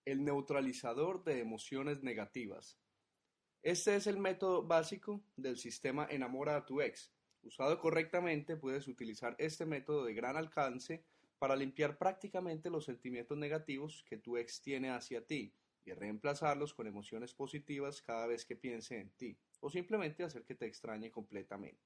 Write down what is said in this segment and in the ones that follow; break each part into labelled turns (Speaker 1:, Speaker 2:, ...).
Speaker 1: El neutralizador de emociones negativas. Este es el método básico del sistema Enamora a tu ex. Usado correctamente, puedes utilizar este método de gran alcance para limpiar prácticamente los sentimientos negativos que tu ex tiene hacia ti y reemplazarlos con emociones positivas cada vez que piense en ti, o simplemente hacer que te extrañe completamente.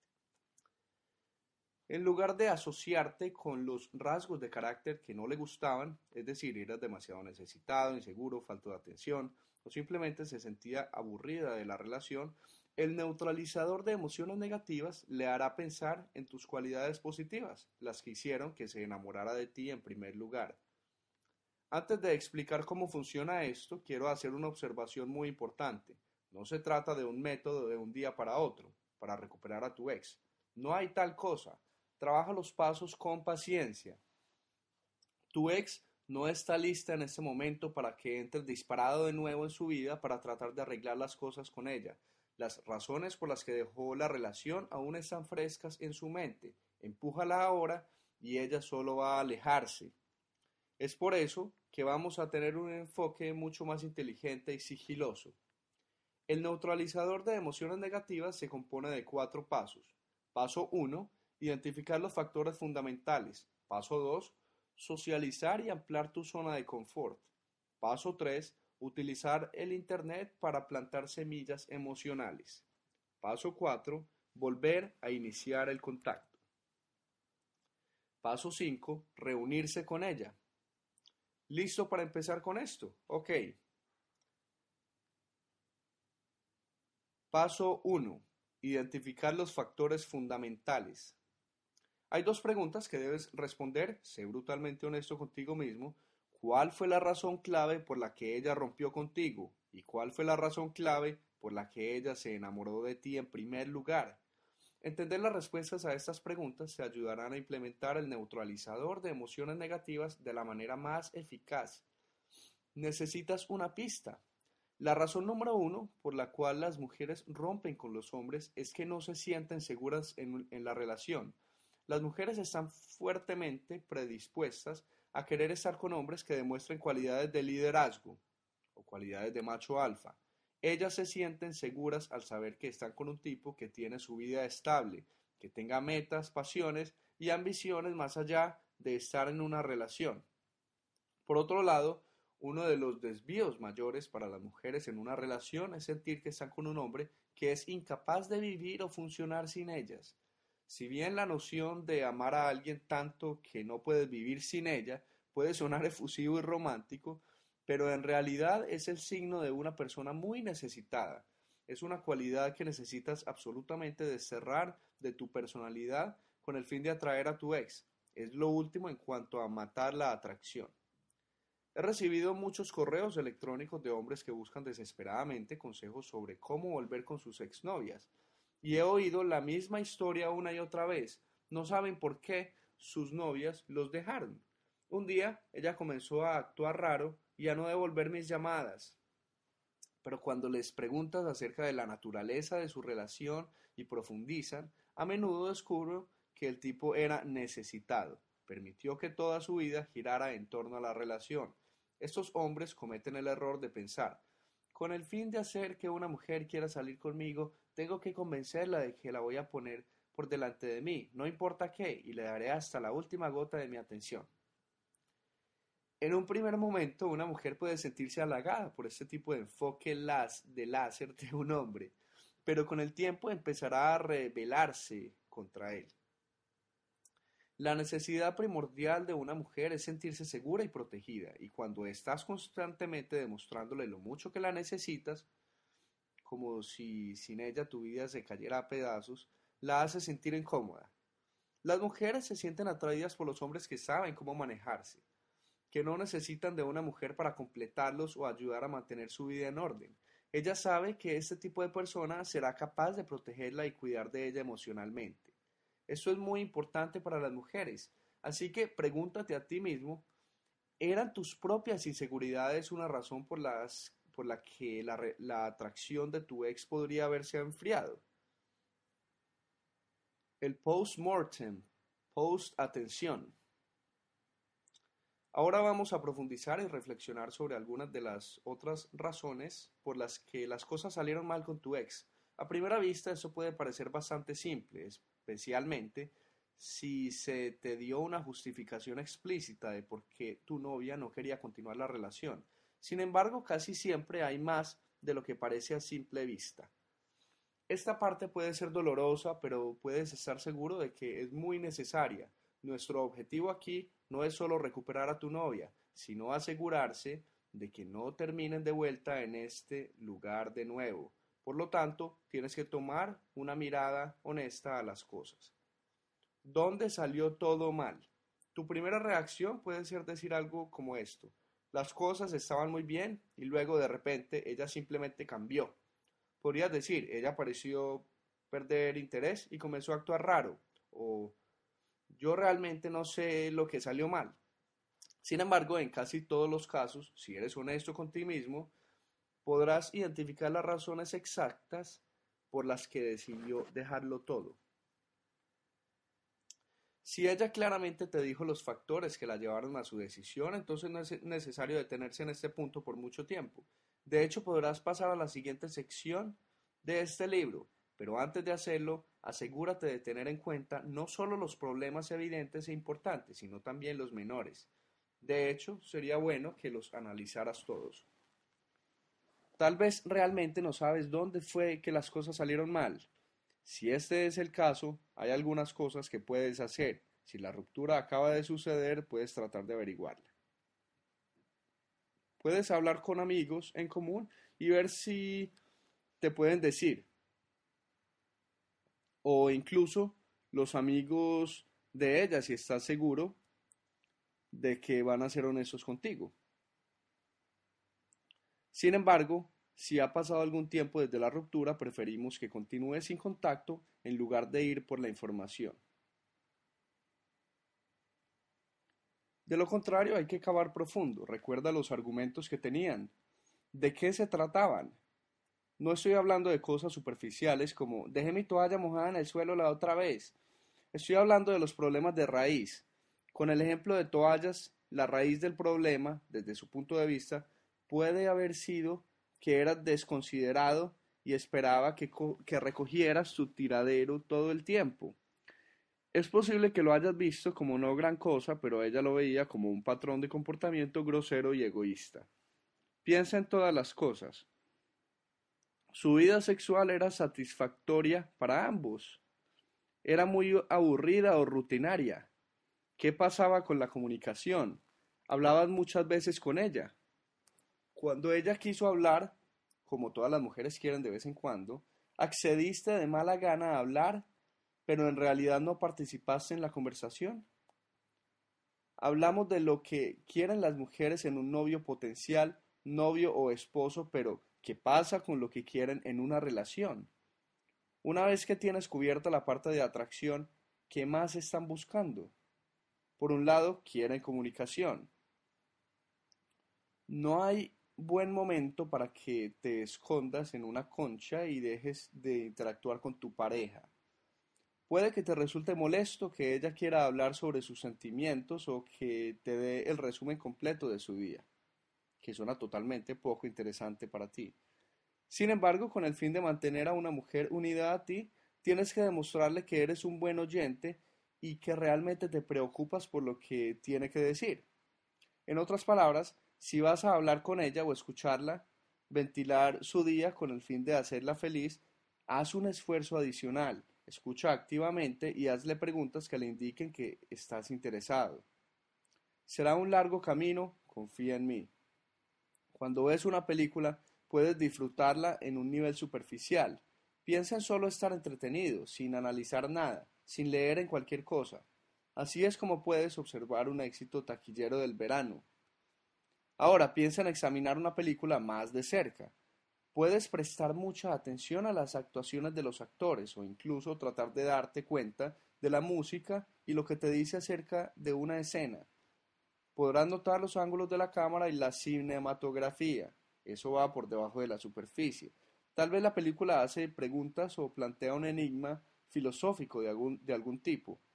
Speaker 1: En lugar de asociarte con los rasgos de carácter que no le gustaban, es decir, eras demasiado necesitado, inseguro, falto de atención, o simplemente se sentía aburrida de la relación, el neutralizador de emociones negativas le hará pensar en tus cualidades positivas, las que hicieron que se enamorara de ti en primer lugar. Antes de explicar cómo funciona esto, quiero hacer una observación muy importante. No se trata de un método de un día para otro, para recuperar a tu ex. No hay tal cosa. Trabaja los pasos con paciencia. Tu ex no está lista en este momento para que entres disparado de nuevo en su vida para tratar de arreglar las cosas con ella. Las razones por las que dejó la relación aún están frescas en su mente. Empújala ahora y ella solo va a alejarse. Es por eso que vamos a tener un enfoque mucho más inteligente y sigiloso. El neutralizador de emociones negativas se compone de cuatro pasos. Paso uno: identificar los factores fundamentales. Paso 2: socializar y ampliar tu zona de confort. Paso 3: utilizar el Internet para plantar semillas emocionales. Paso 4: volver a iniciar el contacto. Paso 5: reunirse con ella. ¿Listo para empezar con esto? Ok. Paso uno: identificar los factores fundamentales. Hay dos preguntas que debes responder. Sé brutalmente honesto contigo mismo. ¿Cuál fue la razón clave por la que ella rompió contigo? ¿Y cuál fue la razón clave por la que ella se enamoró de ti en primer lugar? Entender las respuestas a estas preguntas te ayudarán a implementar el neutralizador de emociones negativas de la manera más eficaz. Necesitas una pista. La razón número uno por la cual las mujeres rompen con los hombres es que no se sienten seguras en la relación. Las mujeres están fuertemente predispuestas a querer estar con hombres que demuestren cualidades de liderazgo o cualidades de macho alfa. Ellas se sienten seguras al saber que están con un tipo que tiene su vida estable, que tenga metas, pasiones y ambiciones más allá de estar en una relación. Por otro lado, uno de los desvíos mayores para las mujeres en una relación es sentir que están con un hombre que es incapaz de vivir o funcionar sin ellas. Si bien la noción de amar a alguien tanto que no puedes vivir sin ella puede sonar efusivo y romántico, pero en realidad es el signo de una persona muy necesitada. Es una cualidad que necesitas absolutamente desterrar de tu personalidad con el fin de atraer a tu ex. Es lo último en cuanto a matar la atracción. He recibido muchos correos electrónicos de hombres que buscan desesperadamente consejos sobre cómo volver con sus exnovias. Y he oído la misma historia una y otra vez. No saben por qué sus novias los dejaron. Un día ella comenzó a actuar raro y a no devolver mis llamadas. Pero cuando les preguntas acerca de la naturaleza de su relación y profundizan, a menudo descubro que el tipo era necesitado. Permitió que toda su vida girara en torno a la relación. Estos hombres cometen el error de pensar: con el fin de hacer que una mujer quiera salir conmigo, tengo que convencerla de que la voy a poner por delante de mí, no importa qué, y le daré hasta la última gota de mi atención. En un primer momento, una mujer puede sentirse halagada por este tipo de enfoque de láser de un hombre, pero con el tiempo empezará a rebelarse contra él. La necesidad primordial de una mujer es sentirse segura y protegida, y cuando estás constantemente demostrándole lo mucho que la necesitas, como si sin ella tu vida se cayera a pedazos, la haces sentir incómoda. Las mujeres se sienten atraídas por los hombres que saben cómo manejarse, que no necesitan de una mujer para completarlos o ayudar a mantener su vida en orden. Ella sabe que este tipo de persona será capaz de protegerla y cuidar de ella emocionalmente. Eso es muy importante para las mujeres. Así que pregúntate a ti mismo: ¿eran tus propias inseguridades una razón por la que la atracción de tu ex podría haberse enfriado? El post-mortem, post-atención. Ahora vamos a profundizar y reflexionar sobre algunas de las otras razones por las que las cosas salieron mal con tu ex. A primera vista, eso puede parecer bastante simple, especialmente si se te dio una justificación explícita de por qué tu novia no quería continuar la relación. Sin embargo, casi siempre hay más de lo que parece a simple vista. Esta parte puede ser dolorosa, pero puedes estar seguro de que es muy necesaria. Nuestro objetivo aquí no es solo recuperar a tu novia, sino asegurarse de que no terminen de vuelta en este lugar de nuevo. Por lo tanto, tienes que tomar una mirada honesta a las cosas. ¿Dónde salió todo mal? Tu primera reacción puede ser decir algo como esto: las cosas estaban muy bien y luego de repente ella simplemente cambió. Podrías decir, ella pareció perder interés y comenzó a actuar raro, o yo realmente no sé lo que salió mal. Sin embargo, en casi todos los casos, si eres honesto con ti mismo, podrás identificar las razones exactas por las que decidió dejarlo todo. Si ella claramente te dijo los factores que la llevaron a su decisión, entonces no es necesario detenerse en este punto por mucho tiempo. De hecho, podrás pasar a la siguiente sección de este libro, pero antes de hacerlo, asegúrate de tener en cuenta no solo los problemas evidentes e importantes, sino también los menores. De hecho, sería bueno que los analizaras todos. Tal vez realmente no sabes dónde fue que las cosas salieron mal. Si este es el caso, hay algunas cosas que puedes hacer. Si la ruptura acaba de suceder, puedes tratar de averiguarla. Puedes hablar con amigos en común y ver si te pueden decir, o incluso los amigos de ella, si estás seguro de que van a ser honestos contigo. Sin embargo, si ha pasado algún tiempo desde la ruptura, preferimos que continúes sin contacto en lugar de ir por la información. De lo contrario, hay que cavar profundo. Recuerda los argumentos que tenían. ¿De qué se trataban? No estoy hablando de cosas superficiales como dejé mi toalla mojada en el suelo la otra vez. Estoy hablando de los problemas de raíz. Con el ejemplo de toallas, la raíz del problema, desde su punto de vista, puede haber sido que eras desconsiderado y esperaba que recogieras tu tiradero todo el tiempo. Es posible que lo hayas visto como no gran cosa, pero ella lo veía como un patrón de comportamiento grosero y egoísta. Piensa en todas las cosas. Su vida sexual era satisfactoria para ambos. Era muy aburrida o rutinaria. ¿Qué pasaba con la comunicación? Hablabas muchas veces con ella. Cuando ella quiso hablar, como todas las mujeres quieren de vez en cuando, accediste de mala gana a hablar, pero en realidad no participaste en la conversación. Hablamos de lo que quieren las mujeres en un novio potencial, novio o esposo, pero ¿qué pasa con lo que quieren en una relación? Una vez que tienes cubierta la parte de atracción, ¿qué más están buscando? Por un lado, quieren comunicación. No hay buen momento para que te escondas en una concha y dejes de interactuar con tu pareja. Puede que te resulte molesto que ella quiera hablar sobre sus sentimientos o que te dé el resumen completo de su día, que suena totalmente poco interesante para ti. Sin embargo, con el fin de mantener a una mujer unida a ti, tienes que demostrarle que eres un buen oyente y que realmente te preocupas por lo que tiene que decir. En otras palabras, si vas a hablar con ella o escucharla, ventilar su día con el fin de hacerla feliz, haz un esfuerzo adicional, escucha activamente y hazle preguntas que le indiquen que estás interesado. Será un largo camino, confía en mí. Cuando ves una película, puedes disfrutarla en un nivel superficial. Piensa en solo estar entretenido, sin analizar nada, sin leer en cualquier cosa. Así es como puedes observar un éxito taquillero del verano. Ahora piensa en examinar una película más de cerca. Puedes prestar mucha atención a las actuaciones de los actores o incluso tratar de darte cuenta de la música y lo que te dice acerca de una escena. Podrás notar los ángulos de la cámara y la cinematografía. Eso va por debajo de la superficie. Tal vez la película hace preguntas o plantea un enigma filosófico de algún tipo.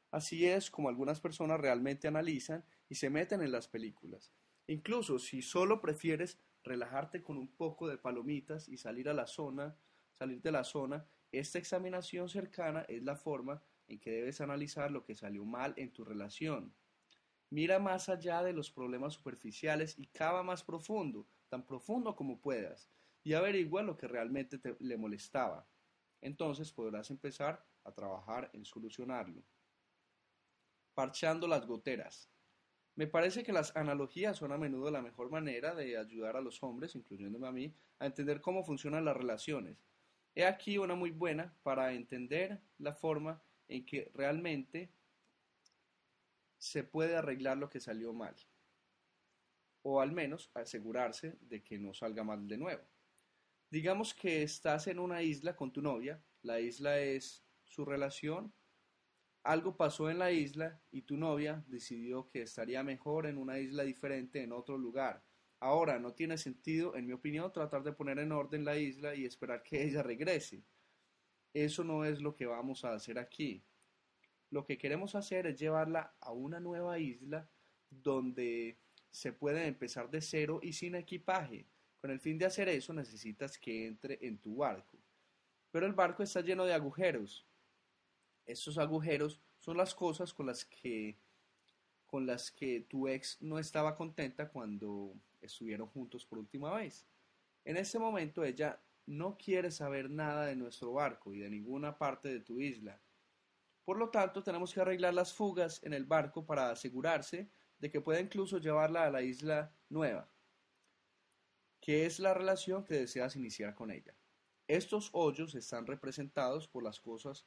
Speaker 1: Así es como algunas personas realmente analizan y se meten en las películas. Incluso si solo prefieres relajarte con un poco de palomitas y salir de la zona, esta examinación cercana es la forma en que debes analizar lo que salió mal en tu relación. Mira más allá de los problemas superficiales y cava más profundo, tan profundo como puedas, y averigua lo que realmente le molestaba. Entonces podrás empezar a trabajar en solucionarlo. Parchando las goteras. Me parece que las analogías son a menudo la mejor manera de ayudar a los hombres, incluyéndome a mí, a entender cómo funcionan las relaciones. He aquí una muy buena para entender la forma en que realmente se puede arreglar lo que salió mal, o al menos asegurarse de que no salga mal de nuevo. Digamos que estás en una isla con tu novia, la isla es su relación. Algo pasó en la isla y tu novia decidió que estaría mejor en una isla diferente en otro lugar. Ahora, no tiene sentido, en mi opinión, tratar de poner en orden la isla y esperar que ella regrese. Eso no es lo que vamos a hacer aquí. Lo que queremos hacer es llevarla a una nueva isla donde se puede empezar de cero y sin equipaje. Con el fin de hacer eso necesitas que entre en tu barco. Pero el barco está lleno de agujeros. Estos agujeros son las cosas con las que tu ex no estaba contenta cuando estuvieron juntos por última vez. En este momento ella no quiere saber nada de nuestro barco y de ninguna parte de tu isla. Por lo tanto, tenemos que arreglar las fugas en el barco para asegurarse de que pueda incluso llevarla a la isla nueva, que es la relación que deseas iniciar con ella. Estos hoyos están representados por las cosas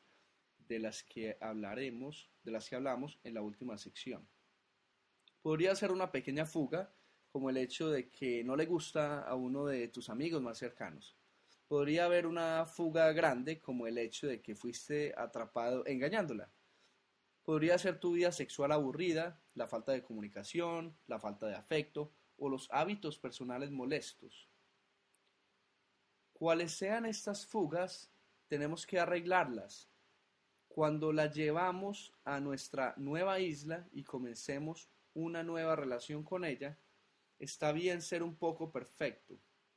Speaker 1: de las que hablamos en la última sección. Podría ser una pequeña fuga, como el hecho de que no le gusta a uno de tus amigos más cercanos. Podría haber una fuga grande, como el hecho de que fuiste atrapado engañándola. Podría ser tu vida sexual aburrida, la falta de comunicación, la falta de afecto o los hábitos personales molestos. Cuales sean estas fugas, tenemos que arreglarlas. Cuando la llevamos a nuestra nueva isla y comencemos una nueva relación con ella, está bien ser un poco perfecto.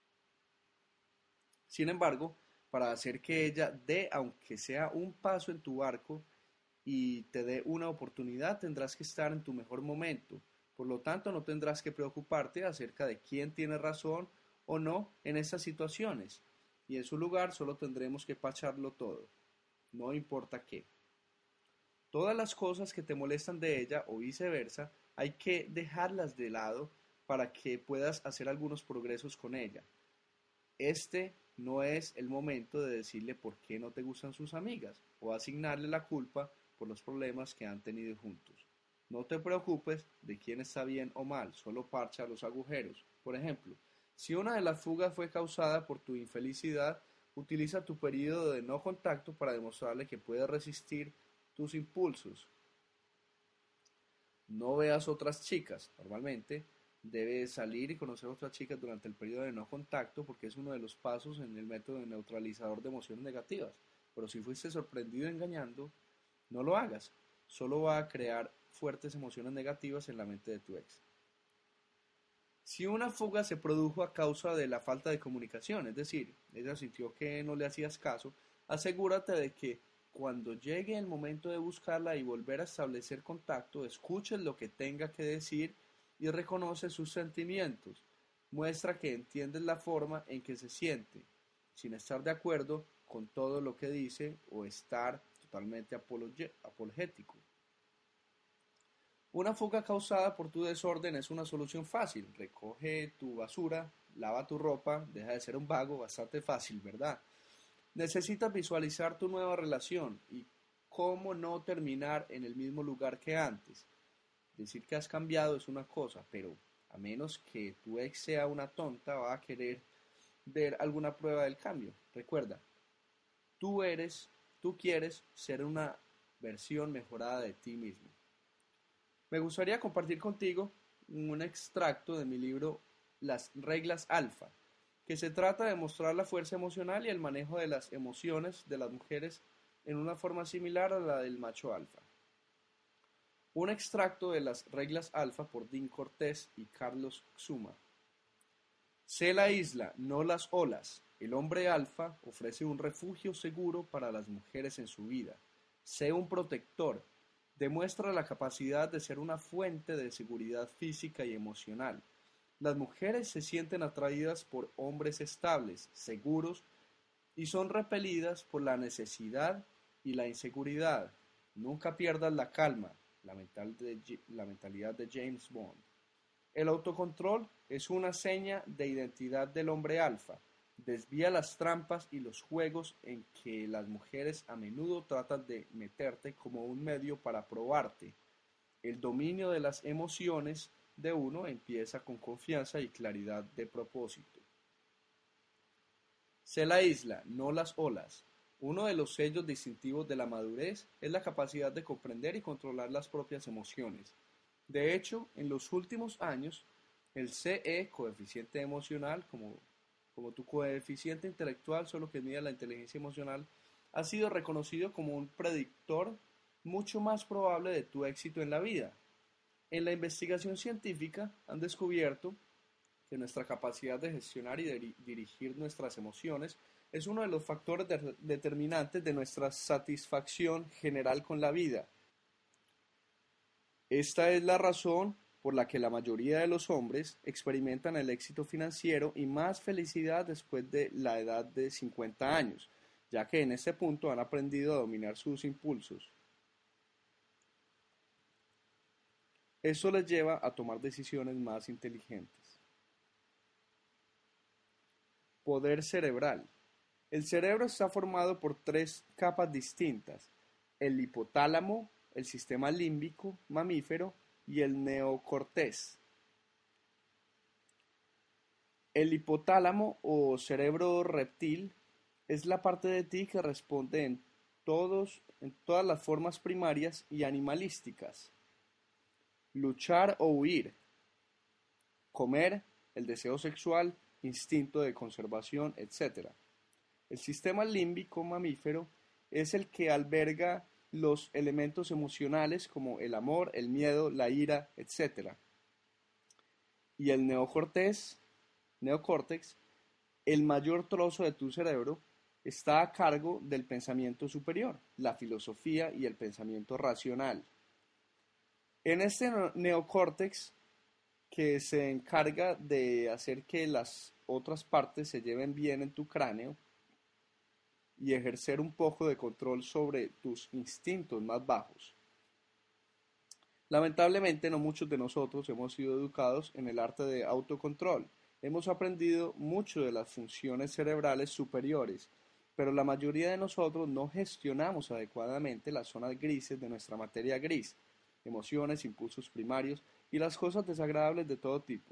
Speaker 1: Sin embargo, para hacer que ella dé, aunque sea un paso en tu barco y te dé una oportunidad, tendrás que estar en tu mejor momento. Por lo tanto, no tendrás que preocuparte acerca de quién tiene razón o no en estas situaciones. Y en su lugar solo tendremos que pacharlo todo, no importa qué. Todas las cosas que te molestan de ella o viceversa, hay que dejarlas de lado para que puedas hacer algunos progresos con ella. Este no es el momento de decirle por qué no te gustan sus amigas o asignarle la culpa por los problemas que han tenido juntos. No te preocupes de quién está bien o mal, solo parcha los agujeros. Por ejemplo, si una de las fugas fue causada por tu infelicidad, utiliza tu periodo de no contacto para demostrarle que puedes resistir tus impulsos. No veas otras chicas. Normalmente debes salir y conocer otras chicas durante el periodo de no contacto porque es uno de los pasos en el método de neutralizador de emociones negativas. Pero si fuiste sorprendido engañando, no lo hagas. Solo va a crear fuertes emociones negativas en la mente de tu ex. Si una fuga se produjo a causa de la falta de comunicación, es decir, ella sintió que no le hacías caso, asegúrate de que cuando llegue el momento de buscarla y volver a establecer contacto, escuches lo que tenga que decir y reconoce sus sentimientos. Muestra que entiendes la forma en que se siente, sin estar de acuerdo con todo lo que dice o estar totalmente apologético. Una fuga causada por tu desorden es una solución fácil. Recoge tu basura, lava tu ropa, deja de ser un vago, bastante fácil, ¿verdad? Necesitas visualizar tu nueva relación y cómo no terminar en el mismo lugar que antes. Decir que has cambiado es una cosa, pero a menos que tu ex sea una tonta, va a querer ver alguna prueba del cambio. Recuerda, tú quieres ser una versión mejorada de ti mismo. Me gustaría compartir contigo un extracto de mi libro Las reglas alfa, que se trata de mostrar la fuerza emocional y el manejo de las emociones de las mujeres en una forma similar a la del macho alfa. Un extracto de las reglas alfa por Dean Cortés y Carlos Xuma. Sé la isla, no las olas. El hombre alfa ofrece un refugio seguro para las mujeres en su vida. Sé un protector. Demuestra la capacidad de ser una fuente de seguridad física y emocional. Las mujeres se sienten atraídas por hombres estables, seguros, y son repelidas por la necesidad y la inseguridad. Nunca pierdas la calma, la mentalidad de James Bond. El autocontrol es una seña de identidad del hombre alfa. Desvía las trampas y los juegos en que las mujeres a menudo tratan de meterte como un medio para probarte. El dominio de las emociones de uno empieza con confianza y claridad de propósito. Sé la isla, no las olas. Uno de los sellos distintivos de la madurez es la capacidad de comprender y controlar las propias emociones. De hecho, en los últimos años, el CE, coeficiente emocional, como tu coeficiente intelectual, solo que mide la inteligencia emocional, ha sido reconocido como un predictor mucho más probable de tu éxito en la vida. En la investigación científica han descubierto que nuestra capacidad de gestionar y dirigir nuestras emociones es uno de los factores determinantes de nuestra satisfacción general con la vida. Esta es la razón por la que la mayoría de los hombres experimentan el éxito financiero y más felicidad después de la edad de 50 años, ya que en este punto han aprendido a dominar sus impulsos. Eso les lleva a tomar decisiones más inteligentes. Poder cerebral. El cerebro está formado por tres capas distintas: el hipotálamo, el sistema límbico mamífero y el neocortés. El hipotálamo o cerebro reptil es la parte de ti que responde en todas las formas primarias y animalísticas. Luchar o huir, comer, el deseo sexual, instinto de conservación, etc. El sistema límbico mamífero es el que alberga los elementos emocionales como el amor, el miedo, la ira, etc. Y el neocórtex, el mayor trozo de tu cerebro, está a cargo del pensamiento superior, la filosofía y el pensamiento racional. En este neocórtex, que se encarga de hacer que las otras partes se lleven bien en tu cráneo y ejercer un poco de control sobre tus instintos más bajos. Lamentablemente no muchos de nosotros hemos sido educados en el arte de autocontrol. Hemos aprendido mucho de las funciones cerebrales superiores, pero la mayoría de nosotros no gestionamos adecuadamente las zonas grises de nuestra materia gris, emociones, impulsos primarios y las cosas desagradables de todo tipo.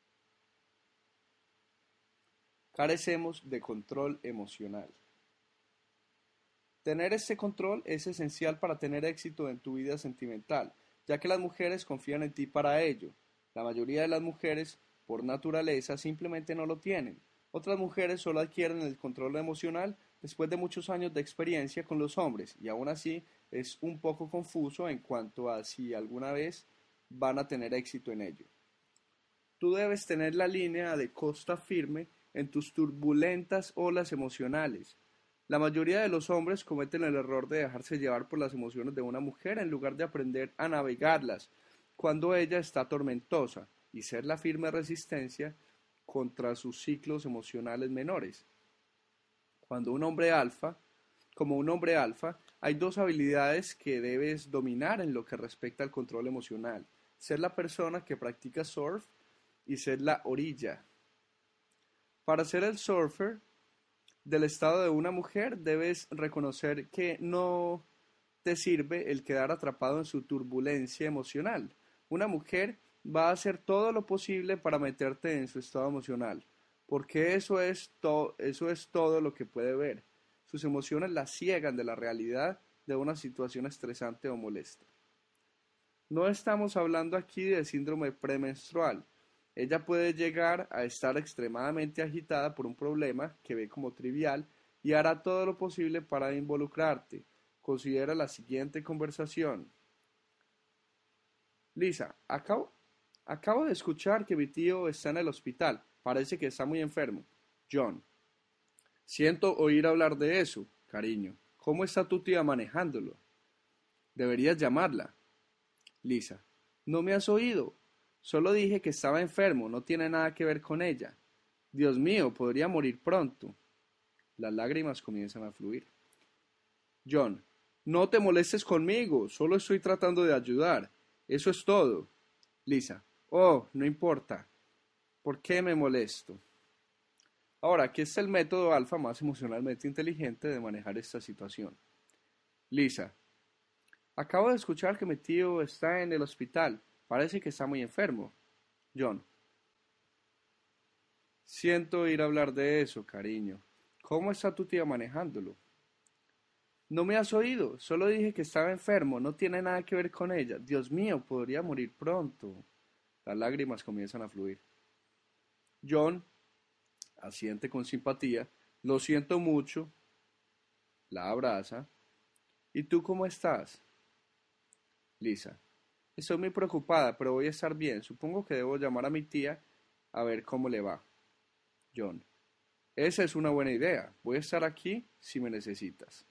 Speaker 1: Carecemos de control emocional. Tener este control es esencial para tener éxito en tu vida sentimental, ya que las mujeres confían en ti para ello. La mayoría de las mujeres, por naturaleza, simplemente no lo tienen. Otras mujeres solo adquieren el control emocional después de muchos años de experiencia con los hombres, y aún así es un poco confuso en cuanto a si alguna vez van a tener éxito en ello. Tú debes tener la línea de costa firme en tus turbulentas olas emocionales. La mayoría de los hombres cometen el error de dejarse llevar por las emociones de una mujer en lugar de aprender a navegarlas cuando ella está tormentosa y ser la firme resistencia contra sus ciclos emocionales menores. Cuando un hombre alfa, Como un hombre alfa, hay dos habilidades que debes dominar en lo que respecta al control emocional: ser la persona que practica surf y ser la orilla. Para ser el surfer del estado de una mujer, debes reconocer que no te sirve el quedar atrapado en su turbulencia emocional. Una mujer va a hacer todo lo posible para meterte en su estado emocional, porque eso es todo lo que puede ver. Sus emociones la ciegan de la realidad de una situación estresante o molesta. No estamos hablando aquí de síndrome premenstrual. Ella puede llegar a estar extremadamente agitada por un problema que ve como trivial y hará todo lo posible para involucrarte. Considera la siguiente conversación. Lisa, acabo de escuchar que mi tío está en el hospital. Parece que está muy enfermo. John, siento oír hablar de eso, cariño. ¿Cómo está tu tía manejándolo? Deberías llamarla. Lisa, no me has oído. Solo dije que estaba enfermo, no tiene nada que ver con ella. Dios mío, podría morir pronto. Las lágrimas comienzan a fluir. John, no te molestes conmigo, solo estoy tratando de ayudar. Eso es todo. Lisa, oh, no importa. ¿Por qué me molesto? Ahora, aquí está el método alfa más emocionalmente inteligente de manejar esta situación. Lisa, acabo de escuchar que mi tío está en el hospital. Parece que está muy enfermo. John, siento oír hablar de eso, cariño. ¿Cómo está tu tía manejándolo? No me has oído, solo dije que estaba enfermo, no tiene nada que ver con ella. Dios mío, podría morir pronto. Las lágrimas comienzan a fluir. John asiente con simpatía, lo siento mucho, la abraza. ¿Y tú cómo estás? Lisa, estoy muy preocupada, pero voy a estar bien. Supongo que debo llamar a mi tía a ver cómo le va. John, esa es una buena idea. Voy a estar aquí si me necesitas.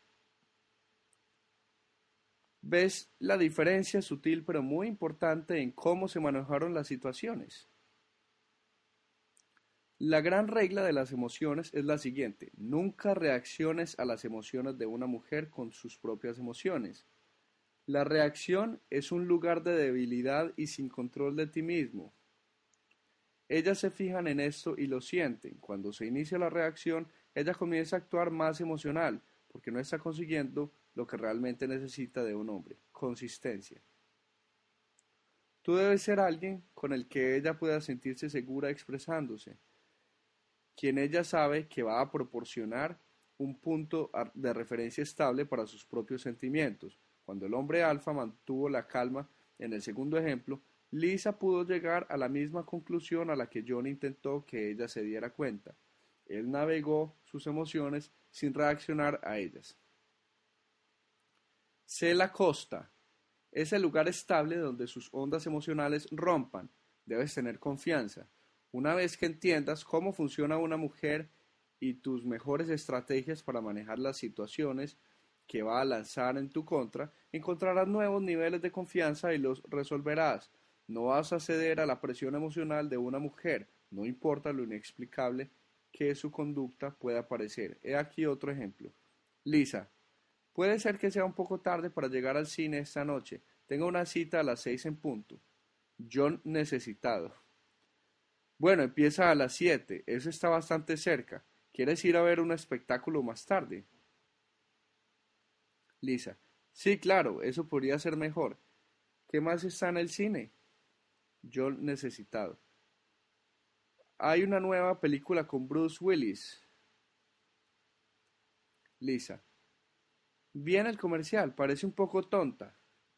Speaker 1: ¿Ves la diferencia sutil pero muy importante en cómo se manejaron las situaciones? La gran regla de las emociones es la siguiente: nunca reacciones a las emociones de una mujer con sus propias emociones. La reacción es un lugar de debilidad y sin control de ti mismo. Ellas se fijan en esto y lo sienten. Cuando se inicia la reacción, ella comienza a actuar más emocional, porque no está consiguiendo lo que realmente necesita de un hombre: consistencia. Tú debes ser alguien con el que ella pueda sentirse segura expresándose, quien ella sabe que va a proporcionar un punto de referencia estable para sus propios sentimientos. Cuando el hombre alfa mantuvo la calma en el segundo ejemplo, Lisa pudo llegar a la misma conclusión a la que John intentó que ella se diera cuenta. Él navegó sus emociones sin reaccionar a ellas. Sé la costa. Es el lugar estable donde sus ondas emocionales rompan. Debes tener confianza. Una vez que entiendas cómo funciona una mujer y tus mejores estrategias para manejar las situaciones que va a lanzar en tu contra, encontrarás nuevos niveles de confianza y los resolverás. No vas a ceder a la presión emocional de una mujer, no importa lo inexplicable que su conducta pueda parecer. He aquí otro ejemplo. Lisa, puede ser que sea un poco tarde para llegar al cine esta noche. Tengo una cita a las 6 en punto. John necesitado. Bueno, empieza a las 7. Eso está bastante cerca. ¿Quieres ir a ver un espectáculo más tarde? Lisa. Sí, claro, eso podría ser mejor. ¿Qué más está en el cine? John necesitado. Hay una nueva película con Bruce Willis. Lisa. Bien el comercial, parece un poco tonta.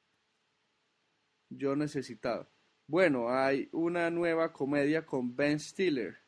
Speaker 1: Yo necesitado. Bueno, hay una nueva comedia con Ben Stiller.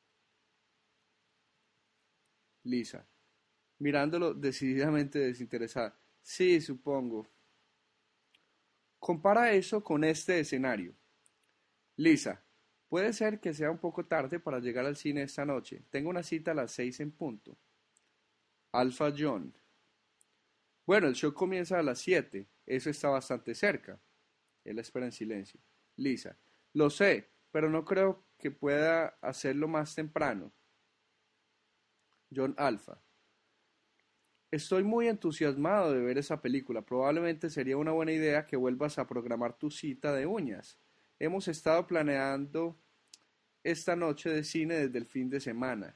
Speaker 1: Lisa, mirándolo decididamente desinteresada. Sí, supongo. Compara eso con este escenario. Lisa, puede ser que sea un poco tarde para llegar al cine esta noche. Tengo una cita a las 6 en punto. Alpha John. Bueno, el show comienza a las 7. Eso está bastante cerca. Él espera en silencio. Lisa, lo sé, pero no creo que pueda hacerlo más temprano. John Alpha. Estoy muy entusiasmado de ver esa película. Probablemente sería una buena idea que vuelvas a programar tu cita de uñas. Hemos estado planeando esta noche de cine desde el fin de semana.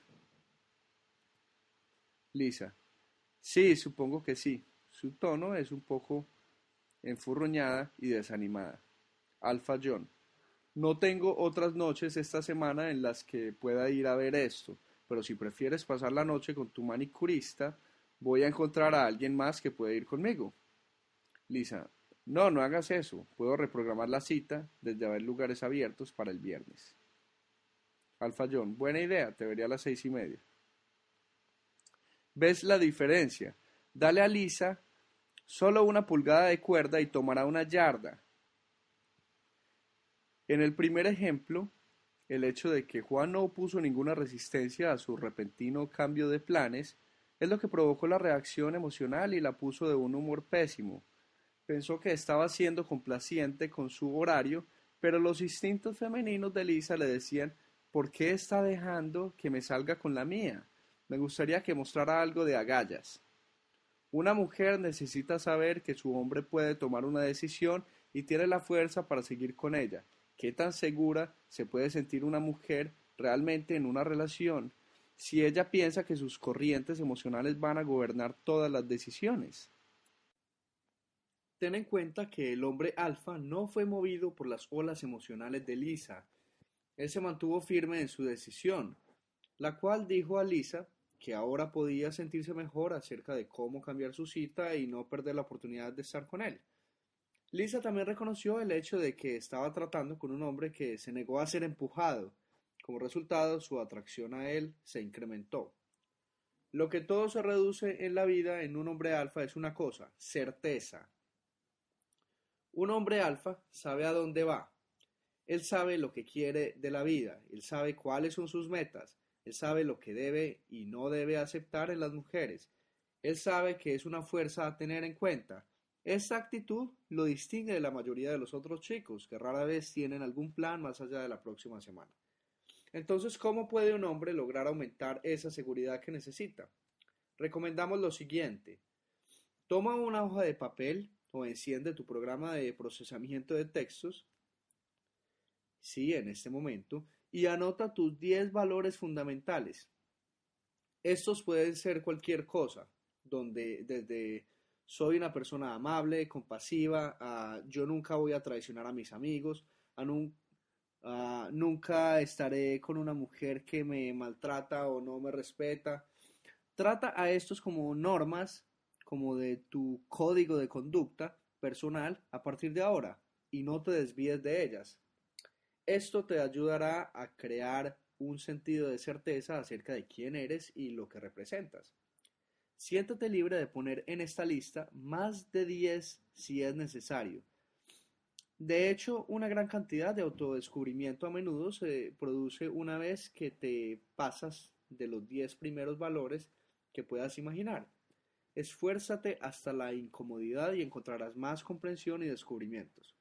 Speaker 1: Lisa. Sí, supongo que sí. Su tono es un poco enfurruñada y desanimada. Alpha John. No tengo otras noches esta semana en las que pueda ir a ver esto, pero si prefieres pasar la noche con tu manicurista, voy a encontrar a alguien más que pueda ir conmigo. Lisa, no, no hagas eso. Puedo reprogramar la cita desde haber lugares abiertos para el viernes. Alfa John, buena idea, te veré a las 6:30. ¿Ves la diferencia? Dale a Lisa solo una pulgada de cuerda y tomará una yarda. En el primer ejemplo, el hecho de que Juan no opuso ninguna resistencia a su repentino cambio de planes es lo que provocó la reacción emocional y la puso de un humor pésimo. Pensó que estaba siendo complaciente con su horario, pero los instintos femeninos de Lisa le decían: ¿por qué está dejando que me salga con la mía? Me gustaría que mostrara algo de agallas. Una mujer necesita saber que su hombre puede tomar una decisión y tiene la fuerza para seguir con ella. ¿Qué tan segura se puede sentir una mujer realmente en una relación si ella piensa que sus corrientes emocionales van a gobernar todas las decisiones? Ten en cuenta que el hombre alfa no fue movido por las olas emocionales de Lisa. Él se mantuvo firme en su decisión, la cual dijo a Lisa que ahora podía sentirse mejor acerca de cómo cambiar su cita y no perder la oportunidad de estar con él. Lisa también reconoció el hecho de que estaba tratando con un hombre que se negó a ser empujado. Como resultado, su atracción a él se incrementó. Lo que todo se reduce en la vida en un hombre alfa es una cosa: certeza. Un hombre alfa sabe a dónde va. Él sabe lo que quiere de la vida, él sabe cuáles son sus metas, él sabe lo que debe y no debe aceptar en las mujeres, él sabe que es una fuerza a tener en cuenta. Esta actitud lo distingue de la mayoría de los otros chicos, que rara vez tienen algún plan más allá de la próxima semana. Entonces, ¿cómo puede un hombre lograr aumentar esa seguridad que necesita? Recomendamos lo siguiente: toma una hoja de papel o enciende tu programa de procesamiento de textos, sí, en este momento, y anota tus 10 valores fundamentales. Estos pueden ser cualquier cosa, donde desde soy una persona amable, compasiva, a yo nunca voy a traicionar a mis amigos, a nunca estaré con una mujer que me maltrata o no me respeta. Trata a estos como normas, como de tu código de conducta personal a partir de ahora, y no te desvíes de ellas. Esto te ayudará a crear un sentido de certeza acerca de quién eres y lo que representas. Siéntate libre de poner en esta lista más de 10 si es necesario. De hecho, una gran cantidad de autodescubrimiento a menudo se produce una vez que te pasas de los 10 primeros valores que puedas imaginar. Esfuérzate hasta la incomodidad y encontrarás más comprensión y descubrimientos.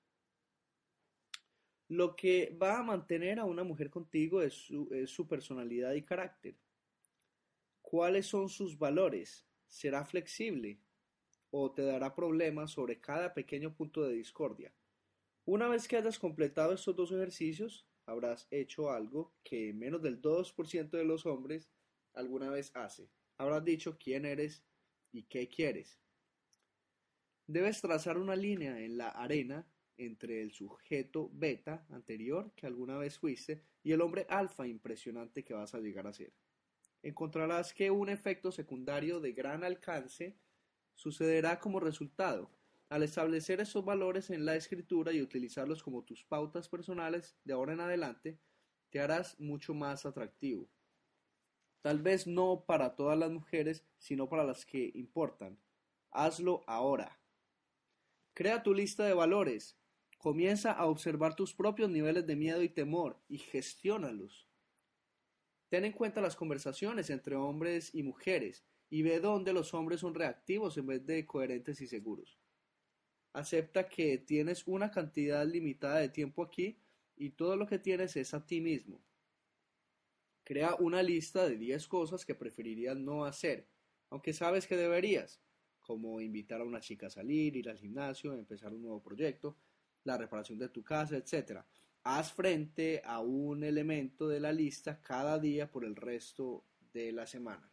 Speaker 1: Lo que va a mantener a una mujer contigo es su personalidad y carácter. ¿Cuáles son sus valores? ¿Será flexible o te dará problemas sobre cada pequeño punto de discordia? Una vez que hayas completado estos dos ejercicios, habrás hecho algo que menos del 2% de los hombres alguna vez hace. Habrás dicho quién eres y qué quieres. Debes trazar una línea en la arena entre el sujeto beta anterior que alguna vez fuiste y el hombre alfa impresionante que vas a llegar a ser. Encontrarás que un efecto secundario de gran alcance sucederá como resultado. Al establecer esos valores en la escritura y utilizarlos como tus pautas personales de ahora en adelante, te harás mucho más atractivo. Tal vez no para todas las mujeres, sino para las que importan. Hazlo ahora. Crea tu lista de valores. Comienza a observar tus propios niveles de miedo y temor y gestiónalos. Ten en cuenta las conversaciones entre hombres y mujeres y ve dónde los hombres son reactivos en vez de coherentes y seguros. Acepta que tienes una cantidad limitada de tiempo aquí y todo lo que tienes es a ti mismo. Crea una lista de 10 cosas que preferirías no hacer, aunque sabes que deberías, como invitar a una chica a salir, ir al gimnasio, empezar un nuevo proyecto, la reparación de tu casa, etc. Haz frente a un elemento de la lista cada día por el resto de la semana.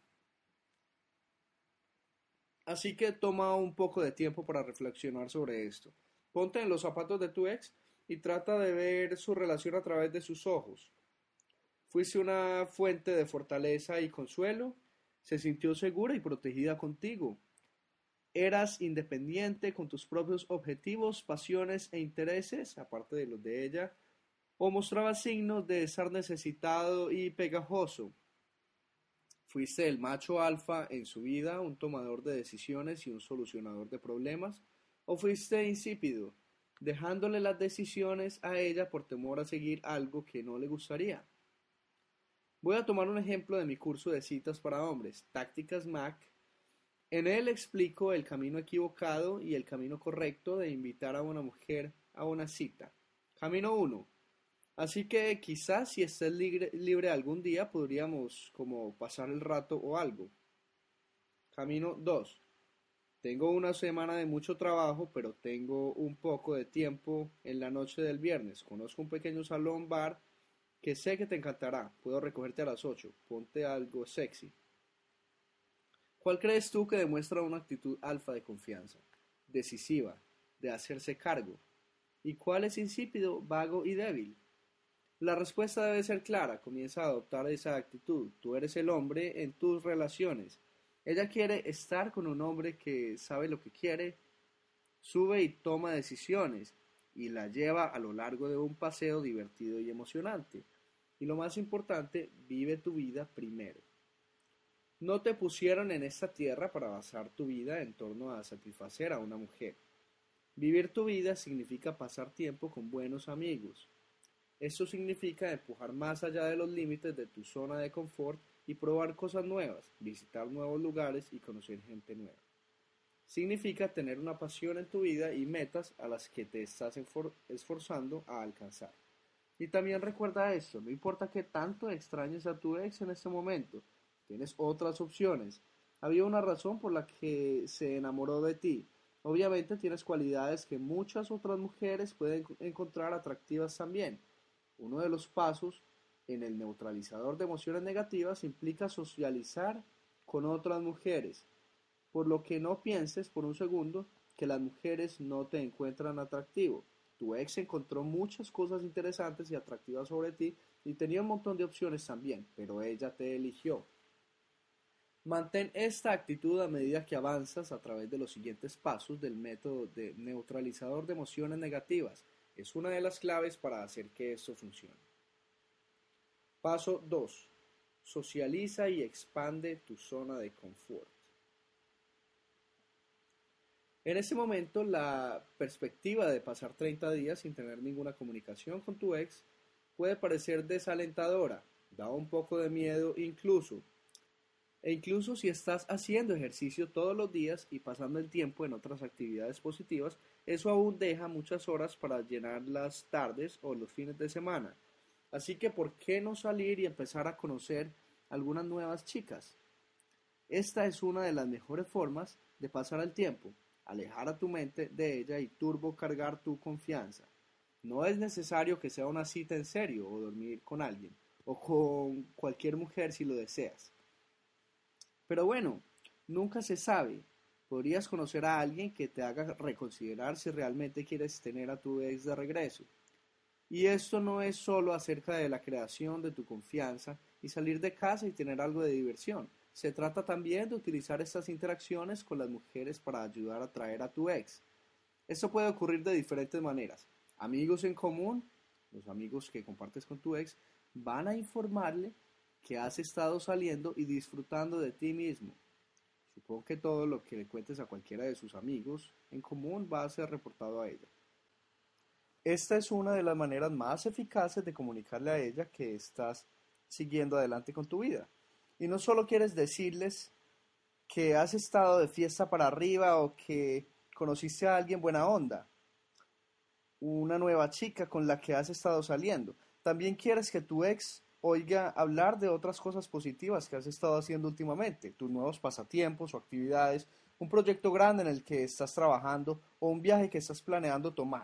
Speaker 1: Así que toma un poco de tiempo para reflexionar sobre esto. Ponte en los zapatos de tu ex y trata de ver su relación a través de sus ojos. ¿Fuiste una fuente de fortaleza y consuelo? ¿Se sintió segura y protegida contigo? ¿Eras independiente con tus propios objetivos, pasiones e intereses, aparte de los de ella? ¿O mostrabas signos de estar necesitado y pegajoso? ¿Fuiste el macho alfa en su vida, un tomador de decisiones y un solucionador de problemas? ¿O fuiste insípido, dejándole las decisiones a ella por temor a seguir algo que no le gustaría. Voy a tomar un ejemplo de mi curso de citas para hombres, Tácticas MAC. En él explico el camino equivocado y el camino correcto de invitar a una mujer a una cita. Camino 1. Así que quizás si estés libre algún día podríamos como pasar el rato o algo. Camino 2. Tengo una semana de mucho trabajo, pero tengo un poco de tiempo en la noche del viernes. Conozco un pequeño salón bar que sé que te encantará. Puedo recogerte a las 8. Ponte algo sexy. ¿Cuál crees tú que demuestra una actitud alfa de confianza, decisiva, de hacerse cargo? ¿Y cuál es insípido, vago y débil? La respuesta debe ser clara. Comienza a adoptar esa actitud. Tú eres el hombre en tus relaciones. Ella quiere estar con un hombre que sabe lo que quiere, sube y toma decisiones y la lleva a lo largo de un paseo divertido y emocionante. Y lo más importante, vive tu vida primero. No te pusieron en esta tierra para basar tu vida en torno a satisfacer a una mujer. Vivir tu vida significa pasar tiempo con buenos amigos. Esto significa empujar más allá de los límites de tu zona de confort y probar cosas nuevas, visitar nuevos lugares y conocer gente nueva. Significa tener una pasión en tu vida y metas a las que te estás esforzando a alcanzar. Y también recuerda esto, no importa qué tanto extrañes a tu ex en este momento, tienes otras opciones. Había una razón por la que se enamoró de ti. Obviamente tienes cualidades que muchas otras mujeres pueden encontrar atractivas también. Uno de los pasos en el neutralizador de emociones negativas implica socializar con otras mujeres, por lo que no pienses por un segundo que las mujeres no te encuentran atractivo. Tu ex encontró muchas cosas interesantes y atractivas sobre ti y tenía un montón de opciones también, pero ella te eligió. Mantén esta actitud a medida que avanzas a través de los siguientes pasos del método de neutralizador de emociones negativas. Es una de las claves para hacer que esto funcione. Paso 2. Socializa y expande tu zona de confort. En ese momento, la perspectiva de pasar 30 días sin tener ninguna comunicación con tu ex puede parecer desalentadora, da un poco de miedo incluso. E incluso si estás haciendo ejercicio todos los días y pasando el tiempo en otras actividades positivas, eso aún deja muchas horas para llenar las tardes o los fines de semana. Así que, ¿por qué no salir y empezar a conocer algunas nuevas chicas? Esta es una de las mejores formas de pasar el tiempo, alejar a tu mente de ella y turbo cargar tu confianza. No es necesario que sea una cita en serio o dormir con alguien o con cualquier mujer si lo deseas. Pero bueno, nunca se sabe. Podrías conocer a alguien que te haga reconsiderar si realmente quieres tener a tu ex de regreso. Y esto no es solo acerca de la creación de tu confianza y salir de casa y tener algo de diversión. Se trata también de utilizar estas interacciones con las mujeres para ayudar a atraer a tu ex. Esto puede ocurrir de diferentes maneras. Amigos en común, los amigos que compartes con tu ex, van a informarle que has estado saliendo y disfrutando de ti mismo. Supongo que todo lo que le cuentes a cualquiera de sus amigos en común va a ser reportado a ella. Esta es una de las maneras más eficaces de comunicarle a ella que estás siguiendo adelante con tu vida. Y no solo quieres decirles que has estado de fiesta para arriba o que conociste a alguien buena onda, una nueva chica con la que has estado saliendo. También quieres que tu ex oiga hablar de otras cosas positivas que has estado haciendo últimamente, tus nuevos pasatiempos o actividades, un proyecto grande en el que estás trabajando o un viaje que estás planeando tomar.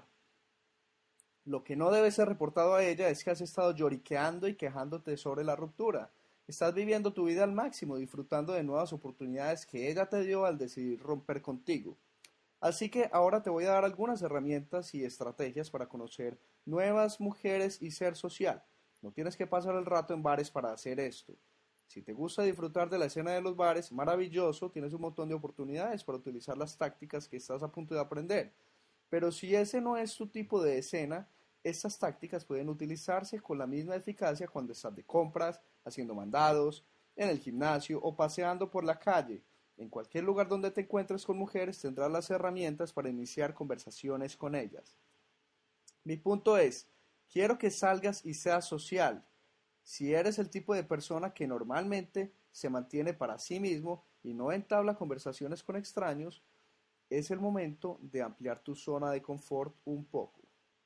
Speaker 1: Lo que no debe ser reportado a ella es que has estado lloriqueando y quejándote sobre la ruptura. Estás viviendo tu vida al máximo, disfrutando de nuevas oportunidades que ella te dio al decidir romper contigo. Así que ahora te voy a dar algunas herramientas y estrategias para conocer nuevas mujeres y ser social. No tienes que pasar el rato en bares para hacer esto. Si te gusta disfrutar de la escena de los bares, maravilloso, tienes un montón de oportunidades para utilizar las tácticas que estás a punto de aprender. Pero si ese no es tu tipo de escena, estas tácticas pueden utilizarse con la misma eficacia cuando estás de compras, haciendo mandados, en el gimnasio o paseando por la calle. En cualquier lugar donde te encuentres con mujeres tendrás las herramientas para iniciar conversaciones con ellas. Mi punto es, quiero que salgas y seas social. Si eres el tipo de persona que normalmente se mantiene para sí mismo y no entabla conversaciones con extraños, es el momento de ampliar tu zona de confort un poco.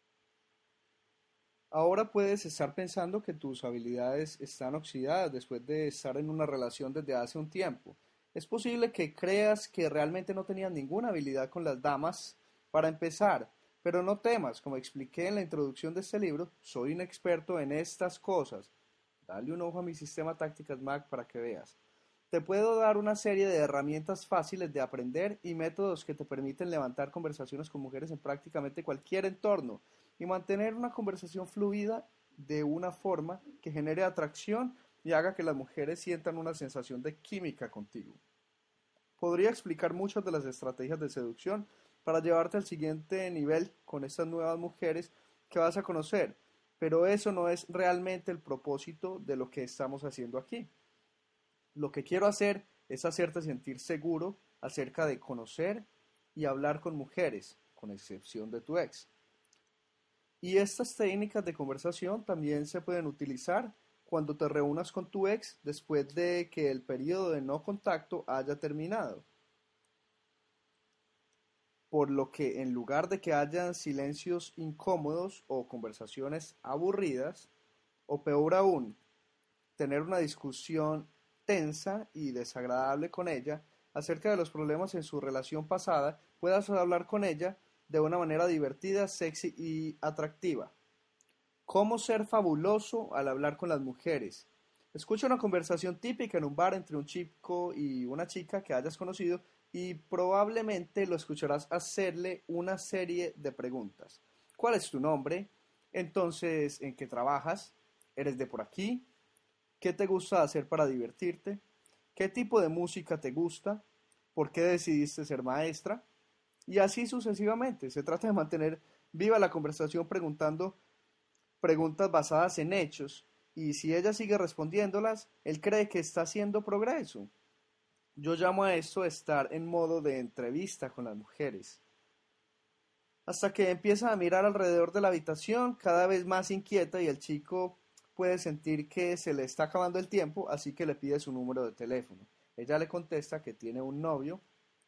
Speaker 1: Ahora puedes estar pensando que tus habilidades están oxidadas después de estar en una relación desde hace un tiempo. Es posible que creas que realmente no tenías ninguna habilidad con las damas para empezar, pero no temas, como expliqué en la introducción de este libro, soy un experto en estas cosas. Dale un ojo a mi sistema Tácticas Mac para que veas. Te puedo dar una serie de herramientas fáciles de aprender y métodos que te permiten levantar conversaciones con mujeres en prácticamente cualquier entorno y mantener una conversación fluida de una forma que genere atracción y haga que las mujeres sientan una sensación de química contigo. Podría explicar muchas de las estrategias de seducción para llevarte al siguiente nivel con estas nuevas mujeres que vas a conocer, pero eso no es realmente el propósito de lo que estamos haciendo aquí. Lo que quiero hacer es hacerte sentir seguro acerca de conocer y hablar con mujeres, con excepción de tu ex. Y estas técnicas de conversación también se pueden utilizar cuando te reúnas con tu ex después de que el periodo de no contacto haya terminado. Por lo que en lugar de que hayan silencios incómodos o conversaciones aburridas, o peor aún, tener una discusión tensa y desagradable con ella acerca de los problemas en su relación pasada, puedas hablar con ella de una manera divertida, sexy y atractiva. ¿Cómo ser fabuloso al hablar con las mujeres? Escucha una conversación típica en un bar entre un chico y una chica que hayas conocido y probablemente lo escucharás hacerle una serie de preguntas. ¿Cuál es tu nombre? Entonces, ¿en qué trabajas? ¿Eres de por aquí? ¿Qué te gusta hacer para divertirte? ¿Qué tipo de música te gusta? ¿Por qué decidiste ser maestra? Y así sucesivamente. Se trata de mantener viva la conversación preguntando preguntas basadas en hechos, y si ella sigue respondiéndolas, él cree que está haciendo progreso. Yo llamo a esto estar en modo de entrevista con las mujeres. Hasta que empieza a mirar alrededor de la habitación, cada vez más inquieta, y el chico puede sentir que se le está acabando el tiempo, así que le pide su número de teléfono. Ella le contesta que tiene un novio,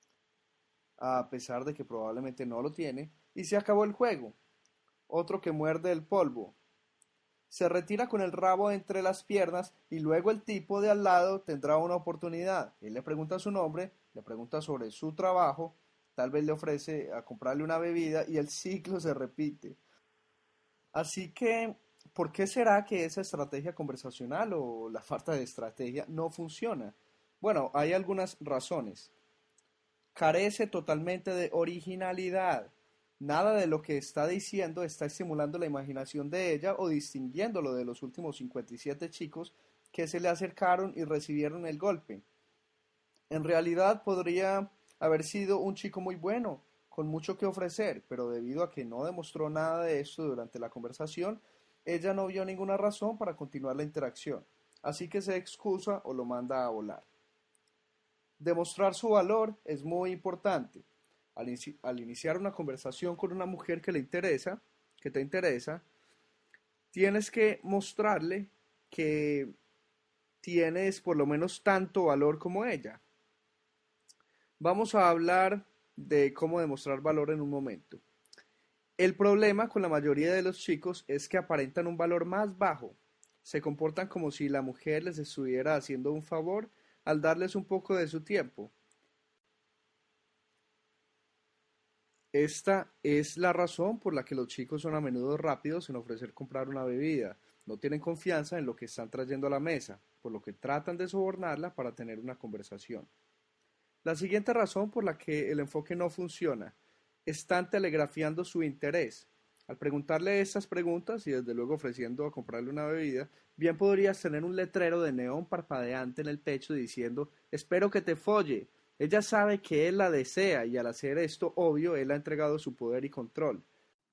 Speaker 1: a pesar de que probablemente no lo tiene, y se acabó el juego. Otro que muerde el polvo. Se retira con el rabo entre las piernas y luego el tipo de al lado tendrá una oportunidad. Él le pregunta su nombre, le pregunta sobre su trabajo, tal vez le ofrece a comprarle una bebida y el ciclo se repite. Así que, ¿por qué será que esa estrategia conversacional o la falta de estrategia no funciona? Bueno, hay algunas razones. Carece totalmente de originalidad. Nada de lo que está diciendo está estimulando la imaginación de ella o distinguiéndolo de los últimos 57 chicos que se le acercaron y recibieron el golpe. En realidad podría haber sido un chico muy bueno, con mucho que ofrecer, pero debido a que no demostró nada de esto durante la conversación, ella no vio ninguna razón para continuar la interacción, así que se excusa o lo manda a volar. Demostrar su valor es muy importante. Al iniciar una conversación con una mujer que te interesa, tienes que mostrarle que tienes por lo menos tanto valor como ella. Vamos a hablar de cómo demostrar valor en un momento. El problema con la mayoría de los chicos es que aparentan un valor más bajo. Se comportan como si la mujer les estuviera haciendo un favor al darles un poco de su tiempo. Esta es la razón por la que los chicos son a menudo rápidos en ofrecer comprar una bebida. No tienen confianza en lo que están trayendo a la mesa, por lo que tratan de sobornarla para tener una conversación. La siguiente razón por la que el enfoque no funciona: están telegrafiando su interés. Al preguntarle estas preguntas y desde luego ofreciendo a comprarle una bebida, bien podrías tener un letrero de neón parpadeante en el pecho diciendo: espero que te folle. Ella sabe que él la desea y al hacer esto obvio, él ha entregado su poder y control.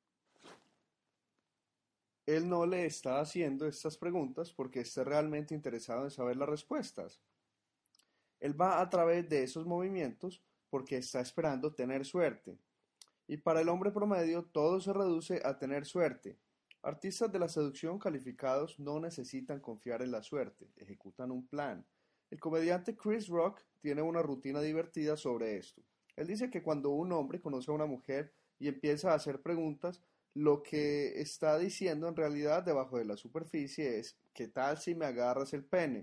Speaker 1: Él no le está haciendo estas preguntas porque esté realmente interesado en saber las respuestas. Él va a través de esos movimientos porque está esperando tener suerte. Y para el hombre promedio todo se reduce a tener suerte. Artistas de la seducción calificados no necesitan confiar en la suerte, ejecutan un plan. El comediante Chris Rock tiene una rutina divertida sobre esto. Él dice que cuando un hombre conoce a una mujer y empieza a hacer preguntas, lo que está diciendo en realidad debajo de la superficie es: ¿qué tal si me agarras el pene?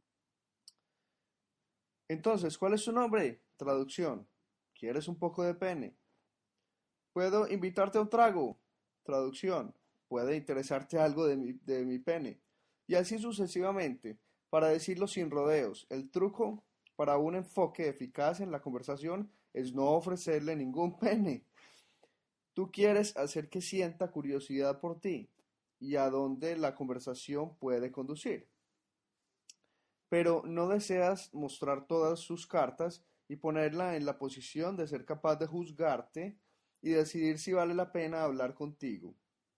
Speaker 1: Entonces, ¿cuál es su nombre? Traducción: ¿quieres un poco de pene? ¿Puedo invitarte a un trago? Traducción: ¿puede interesarte algo de mi pene? Y así sucesivamente, para decirlo sin rodeos. El truco para un enfoque eficaz en la conversación es no ofrecerle ningún pene. Tú quieres hacer que sienta curiosidad por ti y a dónde la conversación puede conducir. Pero no deseas mostrar todas sus cartas y ponerla en la posición de ser capaz de juzgarte y decidir si vale la pena hablar contigo.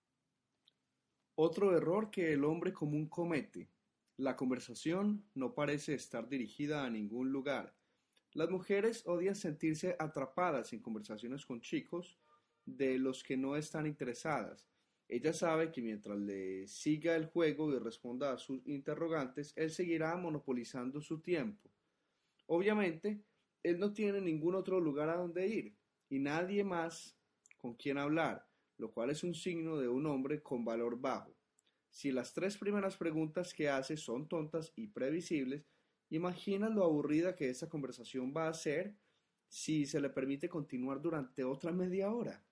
Speaker 1: Otro error que el hombre común comete: la conversación no parece estar dirigida a ningún lugar. Las mujeres odian sentirse atrapadas en conversaciones con chicos de los que no están interesadas. Ella sabe que mientras le siga el juego y responda a sus interrogantes, él seguirá monopolizando su tiempo. Obviamente, él no tiene ningún otro lugar a donde ir y nadie más con quien hablar, lo cual es un signo de un hombre con valor bajo. Si las tres primeras preguntas que hace son tontas y previsibles, imagina lo aburrida que esta conversación va a ser si se le permite continuar durante otra media hora.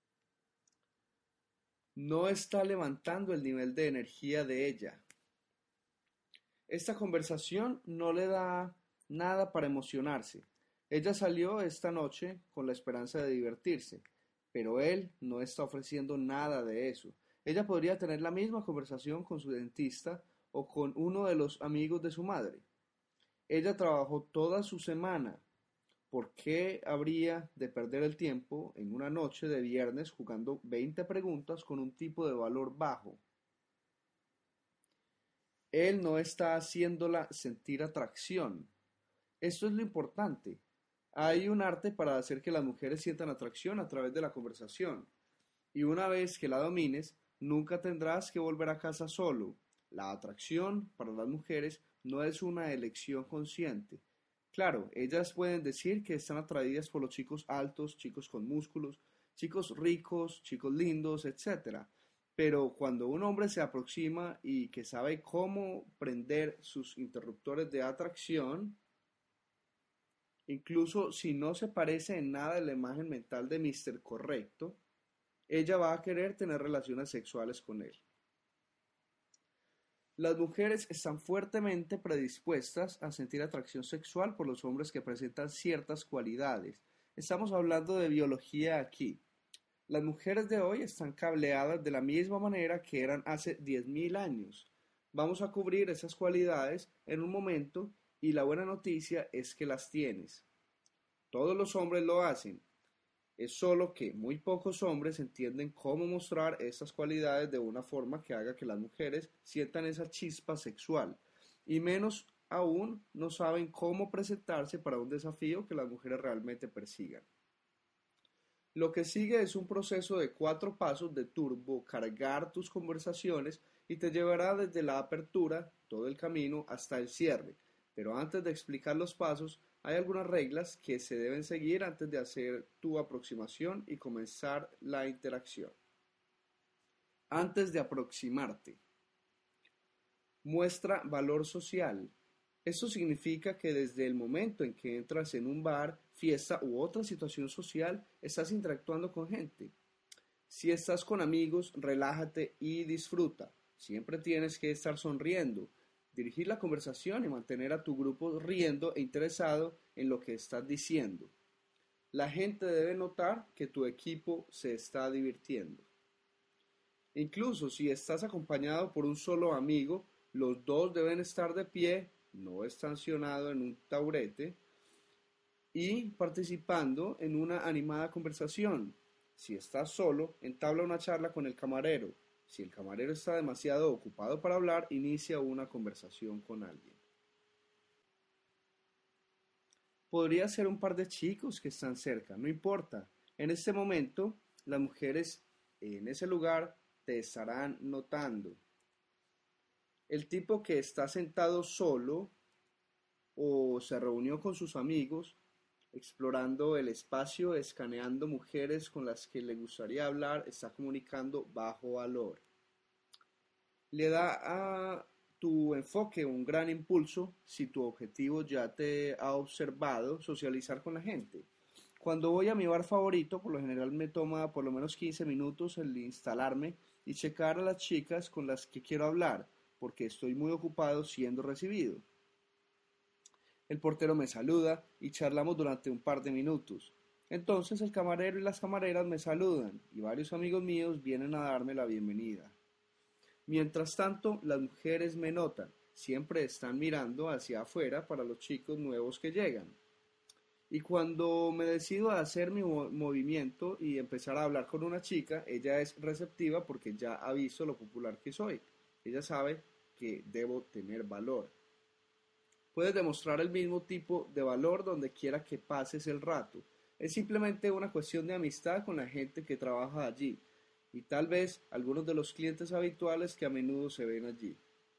Speaker 1: No está levantando el nivel de energía de ella. Esta conversación no le da nada para emocionarse. Ella salió esta noche con la esperanza de divertirse, pero él no está ofreciendo nada de eso. Ella podría tener la misma conversación con su dentista o con uno de los amigos de su madre. Ella trabajó toda su semana. ¿Por qué habría de perder el tiempo en una noche de viernes jugando 20 preguntas con un tipo de valor bajo? Él no está haciéndola sentir atracción. Esto es lo importante. Hay un arte para hacer que las mujeres sientan atracción a través de la conversación. Y una vez que la domines, nunca tendrás que volver a casa solo. La atracción para las mujeres no es una elección consciente. Claro, ellas pueden decir que están atraídas por los chicos altos, chicos con músculos, chicos ricos, chicos lindos, etcétera. Pero cuando un hombre se aproxima y que sabe cómo prender sus interruptores de atracción, incluso si no se parece en nada a la imagen mental de Mr. Correcto, ella va a querer tener relaciones sexuales con él. Las mujeres están fuertemente predispuestas a sentir atracción sexual por los hombres que presentan ciertas cualidades. Estamos hablando de biología aquí. Las mujeres de hoy están cableadas de la misma manera que eran hace 10.000 años. Vamos a cubrir esas cualidades en un momento y la buena noticia es que las tienes. Todos los hombres lo hacen. Es solo que muy pocos hombres entienden cómo mostrar estas cualidades de una forma que haga que las mujeres sientan esa chispa sexual, y menos aún no saben cómo presentarse para un desafío que las mujeres realmente persigan. Lo que sigue es un proceso de 4 pasos de turbo cargar tus conversaciones y te llevará desde la apertura todo el camino hasta el cierre. Pero antes de explicar los pasos, hay algunas reglas que se deben seguir antes de hacer tu aproximación y comenzar la interacción. Antes de aproximarte, muestra valor social. Esto significa que desde el momento en que entras en un bar, fiesta u otra situación social, estás interactuando con gente. Si estás con amigos, relájate y disfruta. Siempre tienes que estar sonriendo, dirigir la conversación y mantener a tu grupo riendo e interesado en lo que estás diciendo. La gente debe notar que tu equipo se está divirtiendo. Incluso si estás acompañado por un solo amigo, los dos deben estar de pie, no estacionado en un taburete, y participando en una animada conversación. Si estás solo, entabla una charla con el camarero. Si el camarero está demasiado ocupado para hablar, inicia una conversación con alguien. Podría ser un par de chicos que están cerca, no importa. En este momento, las mujeres en ese lugar te estarán notando. El tipo que está sentado solo o se reunió con sus amigos, explorando el espacio, escaneando mujeres con las que le gustaría hablar, está comunicando bajo valor. Le da a tu enfoque un gran impulso si tu objetivo ya te ha observado socializar con la gente. Cuando voy a mi bar favorito, por lo general me toma por lo menos 15 minutos el instalarme y checar a las chicas con las que quiero hablar, porque estoy muy ocupado siendo recibido. El portero me saluda y charlamos durante un par de minutos. Entonces el camarero y las camareras me saludan y varios amigos míos vienen a darme la bienvenida. Mientras tanto, las mujeres me notan, siempre están mirando hacia afuera para los chicos nuevos que llegan. Y cuando me decido a hacer mi movimiento y empezar a hablar con una chica, ella es receptiva porque ya ha visto lo popular que soy. Ella sabe que debo tener valor. Puedes demostrar el mismo tipo de valor donde quiera que pases el rato. Es simplemente una cuestión de amistad con la gente que trabaja allí y tal vez algunos de los clientes habituales que a menudo se ven allí.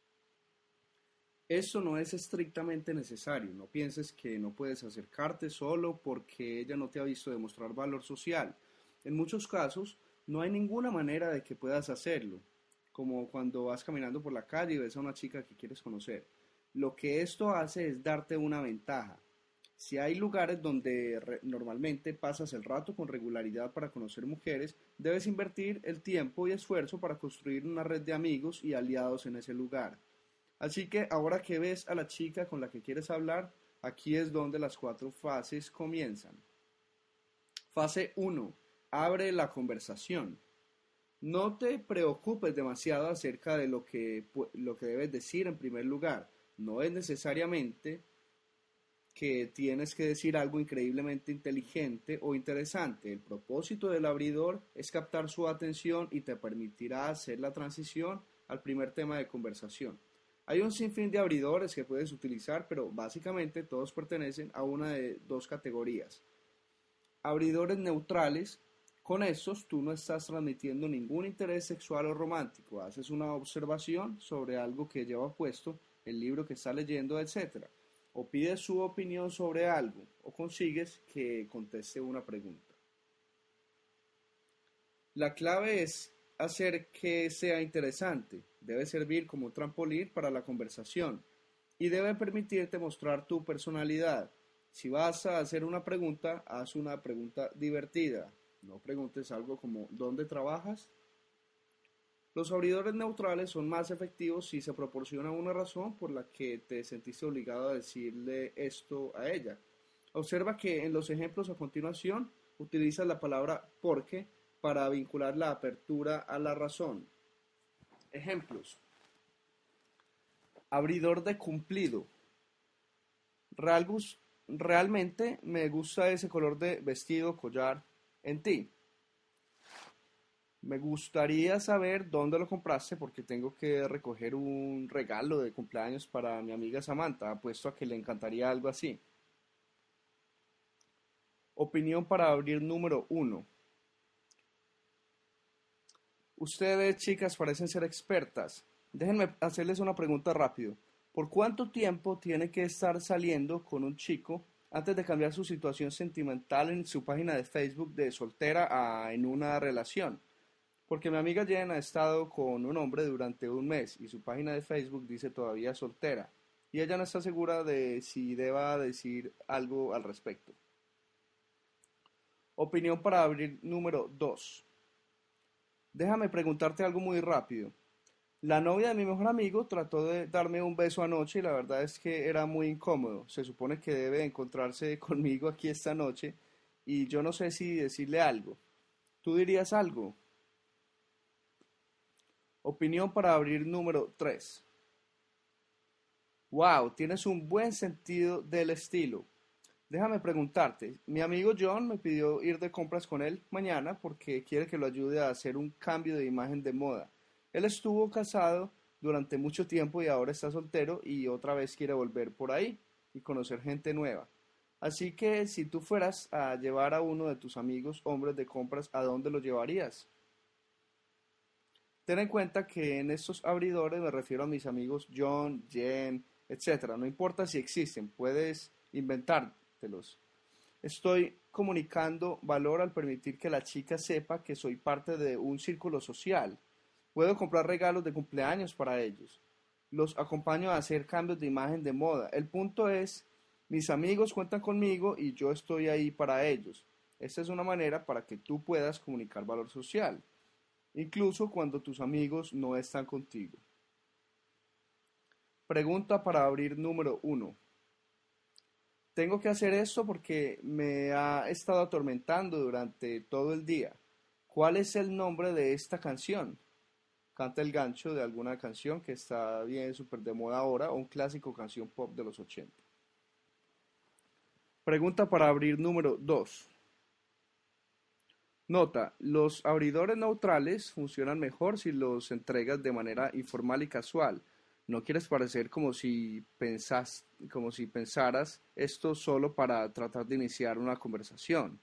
Speaker 1: Eso no es estrictamente necesario, no pienses que no puedes acercarte solo porque ella no te ha visto demostrar valor social. En muchos casos, no hay ninguna manera de que puedas hacerlo, como cuando vas caminando por la calle y ves a una chica que quieres conocer. Lo que esto hace es darte una ventaja. Si hay lugares donde normalmente pasas el rato con regularidad para conocer mujeres, debes invertir el tiempo y esfuerzo para construir una red de amigos y aliados en ese lugar. Así que ahora que ves a la chica con la que quieres hablar, aquí es donde las 4 fases comienzan. Fase 1. Abre la conversación. No te preocupes demasiado acerca de lo que debes decir en primer lugar. No es necesariamente que tienes que decir algo increíblemente inteligente o interesante. El propósito del abridor es captar su atención y te permitirá hacer la transición al primer tema de conversación. Hay un sinfín de abridores que puedes utilizar, pero básicamente todos pertenecen a una de dos categorías. Abridores neutrales. Con estos tú no estás transmitiendo ningún interés sexual o romántico, haces una observación sobre algo que lleva puesto, el libro que está leyendo, etc. O pides su opinión sobre algo, o consigues que conteste una pregunta. La clave es hacer que sea interesante, debe servir como trampolín para la conversación y debe permitirte mostrar tu personalidad. Si vas a hacer una pregunta, haz una pregunta divertida. No preguntes algo como ¿dónde trabajas? Los abridores neutrales son más efectivos si se proporciona una razón por la que te sentiste obligado a decirle esto a ella. Observa que en los ejemplos a continuación utilizas la palabra porque para vincular la apertura a la razón. Ejemplos. Abridor de cumplido. Realmente me gusta ese color de vestido, collar en ti. Me gustaría saber dónde lo compraste porque tengo que recoger un regalo de cumpleaños para mi amiga Samantha. Apuesto a que le encantaría algo así. Opinión para abrir número 1. Ustedes, chicas, parecen ser expertas. Déjenme hacerles una pregunta rápido. ¿Por cuánto tiempo tiene que estar saliendo con un chico antes de cambiar su situación sentimental en su página de Facebook de soltera a en una relación? Porque mi amiga Jen ha estado con un hombre durante un mes y su página de Facebook dice todavía soltera. Y ella no está segura de si deba decir algo al respecto. Opinión para abrir número 2. Déjame preguntarte algo muy rápido. La novia de mi mejor amigo trató de darme un beso anoche y la verdad es que era muy incómodo. Se supone que debe encontrarse conmigo aquí esta noche y yo no sé si decirle algo. ¿Tú dirías algo? Opinión para abrir número 3. Wow, tienes un buen sentido del estilo. Déjame preguntarte, mi amigo John me pidió ir de compras con él mañana porque quiere que lo ayude a hacer un cambio de imagen de moda. Él estuvo casado durante mucho tiempo y ahora está soltero y otra vez quiere volver por ahí y conocer gente nueva. Así que si tú fueras a llevar a uno de tus amigos hombres de compras, ¿a dónde lo llevarías? Ten en cuenta que en estos abridores me refiero a mis amigos John, Jen, etcétera. No importa si existen, puedes inventártelos. Estoy comunicando valor al permitir que la chica sepa que soy parte de un círculo social. Puedo comprar regalos de cumpleaños para ellos. Los acompaño a hacer cambios de imagen de moda. El punto es, mis amigos cuentan conmigo y yo estoy ahí para ellos. Esta es una manera para que tú puedas comunicar valor social, incluso cuando tus amigos no están contigo. Pregunta para abrir número uno. Tengo que hacer esto porque me ha estado atormentando durante todo el día. ¿Cuál es el nombre de esta canción? Canta el gancho de alguna canción que está bien súper de moda ahora o un clásico canción pop de los 80. Pregunta para abrir número 2. Nota, los abridores neutrales funcionan mejor si los entregas de manera informal y casual. No quieres parecer como si pensaras esto solo para tratar de iniciar una conversación.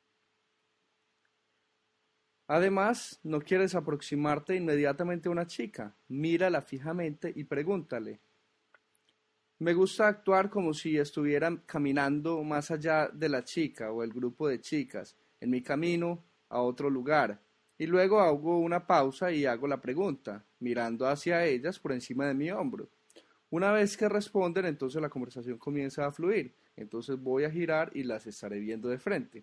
Speaker 1: Además, no quieres aproximarte inmediatamente a una chica. Mírala fijamente y pregúntale. Me gusta actuar como si estuvieran caminando más allá de la chica o el grupo de chicas, en mi camino a otro lugar. Y luego hago una pausa y hago la pregunta, mirando hacia ellas por encima de mi hombro. Una vez que responden, entonces la conversación comienza a fluir. Entonces voy a girar y las estaré viendo de frente.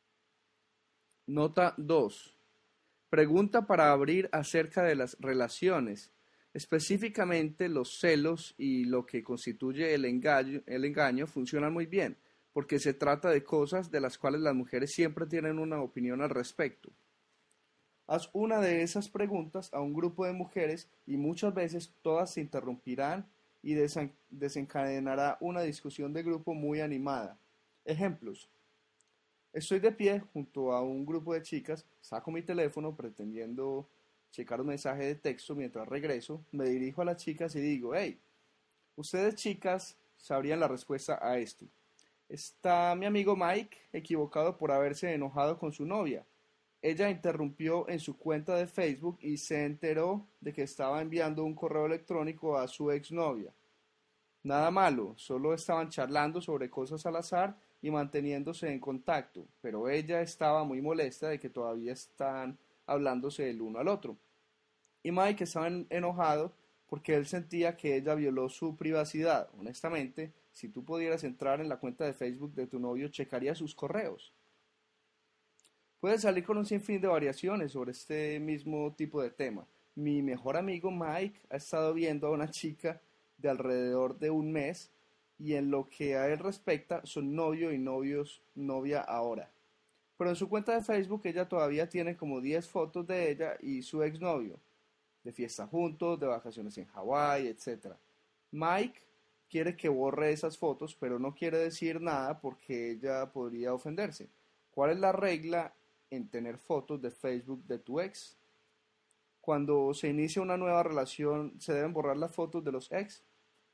Speaker 1: Nota 2. Pregunta para abrir acerca de las relaciones, específicamente los celos y lo que constituye el engaño funcionan muy bien, porque se trata de cosas de las cuales las mujeres siempre tienen una opinión al respecto. Haz una de esas preguntas a un grupo de mujeres y muchas veces todas se interrumpirán y desencadenará una discusión de grupo muy animada. Ejemplos. Estoy de pie junto a un grupo de chicas, saco mi teléfono pretendiendo checar un mensaje de texto mientras regreso, me dirijo a las chicas y digo, hey, ustedes chicas sabrían la respuesta a esto. Está mi amigo Mike equivocado por haberse enojado con su novia. Ella interrumpió en su cuenta de Facebook y se enteró de que estaba enviando un correo electrónico a su exnovia. Nada malo, solo estaban charlando sobre cosas al azar y manteniéndose en contacto, pero ella estaba muy molesta de que todavía están hablándose el uno al otro. Y Mike estaba enojado porque él sentía que ella violó su privacidad. Honestamente, si tú pudieras entrar en la cuenta de Facebook de tu novio, checarías sus correos. Puedes salir con un sinfín de variaciones sobre este mismo tipo de tema. Mi mejor amigo Mike ha estado viendo a una chica de alrededor de un mes y en lo que a él respecta son novio y novia ahora. Pero en su cuenta de Facebook ella todavía tiene como 10 fotos de ella y su exnovio, de fiesta juntos, de vacaciones en Hawái, etc. Mike quiere que borre esas fotos, pero no quiere decir nada porque ella podría ofenderse. ¿Cuál es la regla en tener fotos de Facebook de tu ex? Cuando se inicia una nueva relación, ¿se deben borrar las fotos de los ex?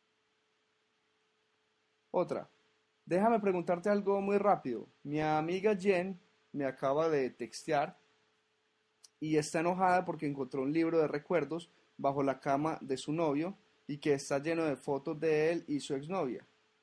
Speaker 1: Otra. Déjame preguntarte algo muy rápido. Mi amiga Jen me acaba de textear y está enojada porque encontró un libro de recuerdos bajo la cama de su novio y que está lleno de fotos de él y su exnovia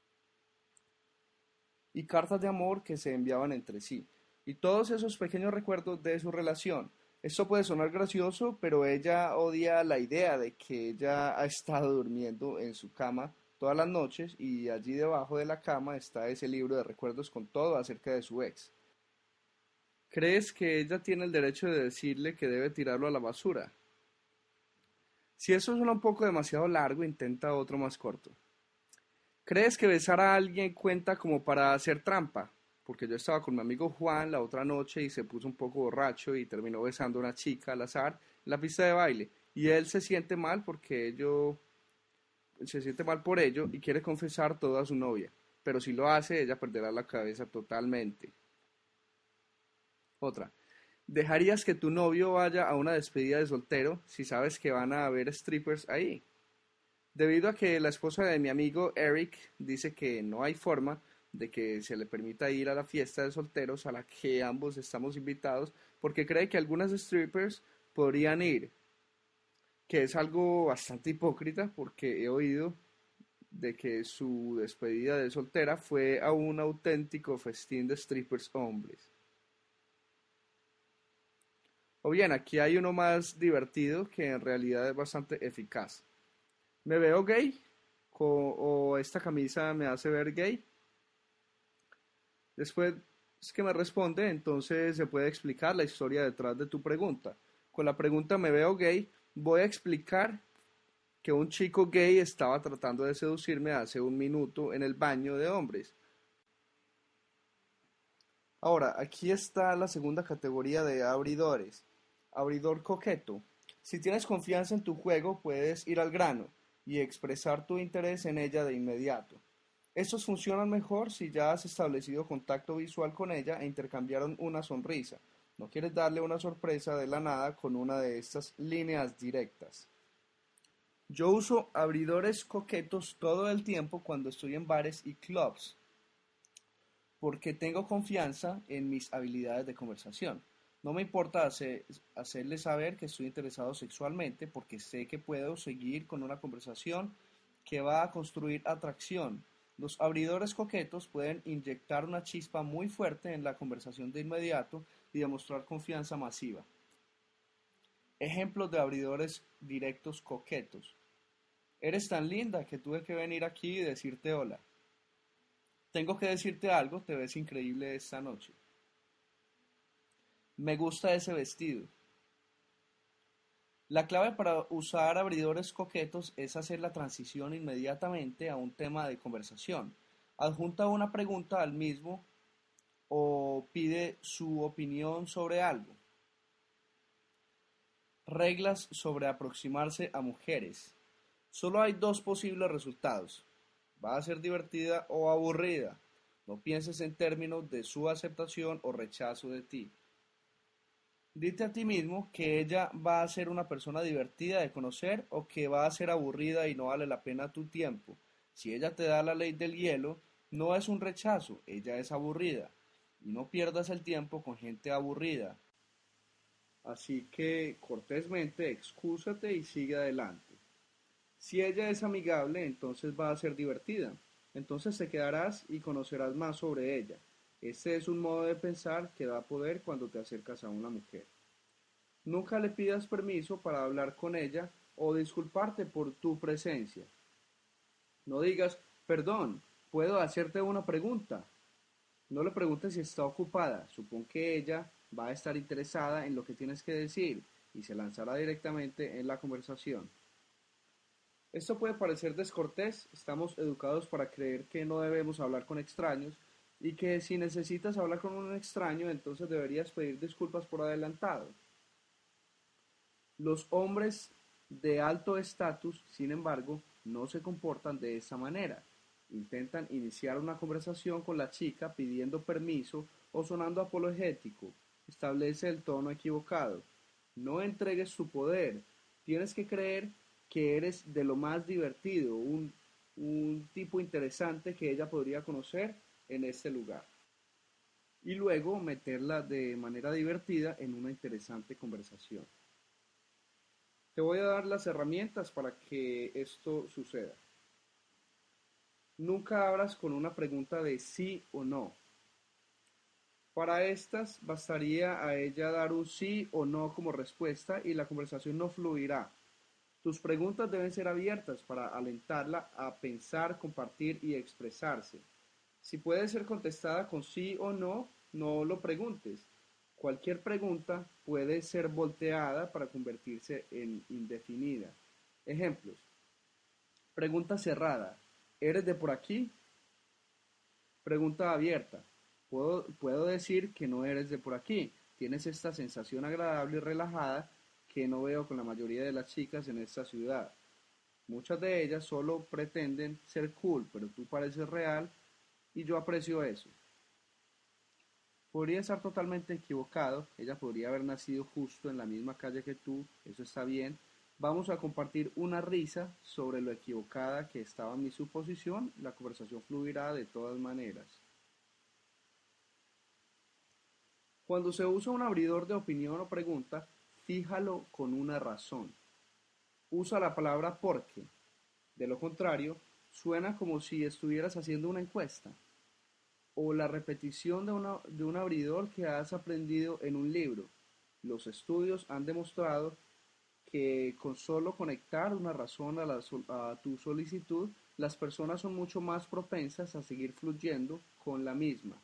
Speaker 1: y cartas de amor que se enviaban entre sí y todos esos pequeños recuerdos de su relación. Esto puede sonar gracioso, pero ella odia la idea de que ella ha estado durmiendo en su cama todas las noches y allí debajo de la cama está ese libro de recuerdos con todo acerca de su ex. ¿Crees que ella tiene el derecho de decirle que debe tirarlo a la basura? Si eso suena un poco demasiado largo, intenta otro más corto. ¿Crees que besar a alguien cuenta como para hacer trampa? Porque yo estaba con mi amigo Juan la otra noche y se puso un poco borracho y terminó besando a una chica al azar en la pista de baile. Y él se siente mal se siente mal por ello y quiere confesar todo a su novia. Pero si lo hace, ella perderá la cabeza totalmente. Otra. ¿Dejarías que tu novio vaya a una despedida de soltero si sabes que van a haber strippers ahí? Debido a que la esposa de mi amigo Eric dice que no hay forma, de que se le permita ir a la fiesta de solteros a la que ambos estamos invitados, porque cree que algunas strippers podrían ir, que es algo bastante hipócrita porque he oído de que su despedida de soltera fue a un auténtico festín de strippers hombres. O bien, aquí hay uno más divertido que en realidad es bastante eficaz. ¿Me veo gay? ¿O esta camisa me hace ver gay? Después que me responde, entonces se puede explicar la historia detrás de tu pregunta. Con la pregunta ¿me veo gay? Voy a explicar que un chico gay estaba tratando de seducirme hace un minuto en el baño de hombres. Ahora, aquí está la segunda categoría de abridores. Abridor coqueto. Si tienes confianza en tu juego, puedes ir al grano y expresar tu interés en ella de inmediato. Estos funcionan mejor si ya has establecido contacto visual con ella e intercambiaron una sonrisa. No quieres darle una sorpresa de la nada con una de estas líneas directas. Yo uso abridores coquetos todo el tiempo cuando estoy en bares y clubs, porque tengo confianza en mis habilidades de conversación. No me importa hacerle saber que estoy interesado sexualmente porque sé que puedo seguir con una conversación que va a construir atracción. Los abridores coquetos pueden inyectar una chispa muy fuerte en la conversación de inmediato y demostrar confianza masiva. Ejemplos de abridores directos coquetos. Eres tan linda que tuve que venir aquí y decirte hola. Tengo que decirte algo, te ves increíble esta noche. Me gusta ese vestido. La clave para usar abridores coquetos es hacer la transición inmediatamente a un tema de conversación. Adjunta una pregunta al mismo o pide su opinión sobre algo. Reglas sobre aproximarse a mujeres. Solo hay dos posibles resultados. Va a ser divertida o aburrida. No pienses en términos de su aceptación o rechazo de ti. Dite a ti mismo que ella va a ser una persona divertida de conocer o que va a ser aburrida y no vale la pena tu tiempo. Si ella te da la ley del hielo, no es un rechazo, ella es aburrida. Y no pierdas el tiempo con gente aburrida. Así que cortésmente excúsate y sigue adelante. Si ella es amigable, entonces va a ser divertida. Entonces te quedarás y conocerás más sobre ella. Este es un modo de pensar que da poder cuando te acercas a una mujer. Nunca le pidas permiso para hablar con ella o disculparte por tu presencia. No digas, perdón, ¿puedo hacerte una pregunta? No le preguntes si está ocupada. Supón que ella va a estar interesada en lo que tienes que decir y se lanzará directamente en la conversación. Esto puede parecer descortés, estamos educados para creer que no debemos hablar con extraños y que si necesitas hablar con un extraño, entonces deberías pedir disculpas por adelantado. Los hombres de alto estatus, sin embargo, no se comportan de esa manera. Intentan iniciar una conversación con la chica pidiendo permiso o sonando apologético. Establece el tono equivocado. No entregues tu poder. Tienes que creer que eres de lo más divertido, un tipo interesante que ella podría conocer en este lugar. Y luego meterla de manera divertida en una interesante conversación. Te voy a dar las herramientas para que esto suceda. Nunca abras con una pregunta de sí o no. Para estas bastaría a ella dar un sí o no como respuesta y la conversación no fluirá. Tus preguntas deben ser abiertas para alentarla a pensar, compartir y expresarse. Si puede ser contestada con sí o no, no lo preguntes. Cualquier pregunta puede ser volteada para convertirse en indefinida. Ejemplos. Pregunta cerrada. ¿Eres de por aquí? Pregunta abierta. Puedo decir que no eres de por aquí. Tienes esta sensación agradable y relajada que no veo con la mayoría de las chicas en esta ciudad. Muchas de ellas solo pretenden ser cool, pero tú pareces real y yo aprecio eso. Podría estar totalmente equivocado, ella podría haber nacido justo en la misma calle que tú, eso está bien. Vamos a compartir una risa sobre lo equivocada que estaba mi suposición, la conversación fluirá de todas maneras. Cuando se usa un abridor de opinión o pregunta, fíjalo con una razón. Usa la palabra porque. De lo contrario, suena como si estuvieras haciendo una encuesta o la repetición de un abridor que has aprendido en un libro. Los estudios han demostrado que con solo conectar una razón a tu solicitud, las personas son mucho más propensas a seguir fluyendo con la misma.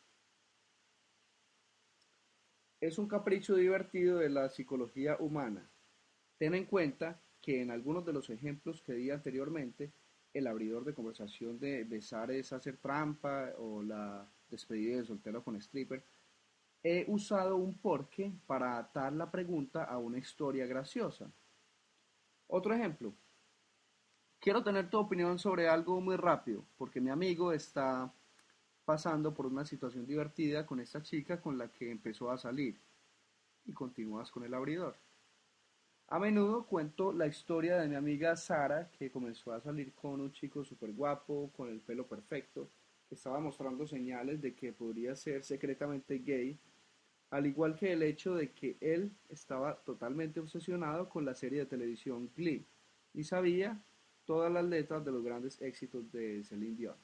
Speaker 1: Es un capricho divertido de la psicología humana. Ten en cuenta que en algunos de los ejemplos que di anteriormente, el abridor de conversación de besar es hacer trampa o la despedida de soltero con stripper, he usado un porqué para atar la pregunta a una historia graciosa. Otro ejemplo, quiero tener tu opinión sobre algo muy rápido, porque mi amigo está pasando por una situación divertida con esta chica con la que empezó a salir y continúas con el abridor. A menudo cuento la historia de mi amiga Sara, que comenzó a salir con un chico súper guapo, con el pelo perfecto, que estaba mostrando señales de que podría ser secretamente gay, al igual que el hecho de que él estaba totalmente obsesionado con la serie de televisión Glee y sabía todas las letras de los grandes éxitos de Celine Dion.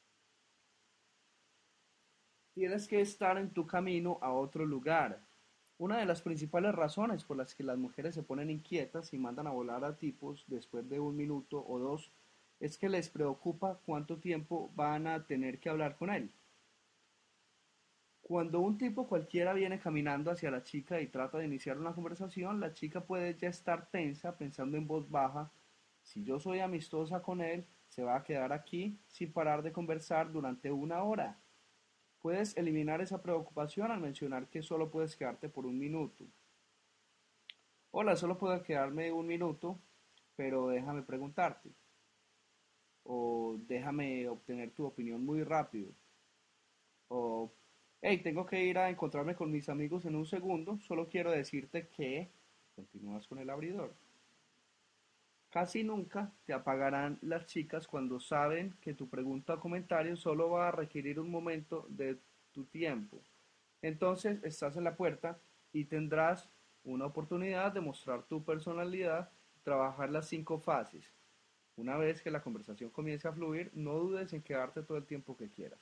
Speaker 1: Tienes que estar en tu camino a otro lugar. Una de las principales razones por las que las mujeres se ponen inquietas y mandan a volar a tipos después de un minuto o dos es que les preocupa cuánto tiempo van a tener que hablar con él. Cuando un tipo cualquiera viene caminando hacia la chica y trata de iniciar una conversación, la chica puede ya estar tensa pensando en voz baja: si yo soy amistosa con él, se va a quedar aquí sin parar de conversar durante una hora. Puedes eliminar esa preocupación al mencionar que solo puedes quedarte por un minuto. Hola, solo puedo quedarme un minuto, pero déjame preguntarte. O déjame obtener tu opinión muy rápido. O, hey, tengo que ir a encontrarme con mis amigos en un segundo, solo quiero decirte que... Continúas con el abridor. Casi nunca te apagarán las chicas cuando saben que tu pregunta o comentario solo va a requerir un momento de tu tiempo. Entonces estás en la puerta y tendrás una oportunidad de mostrar tu personalidad y trabajar las 5 fases. Una vez que la conversación comience a fluir, no dudes en quedarte todo el tiempo que quieras.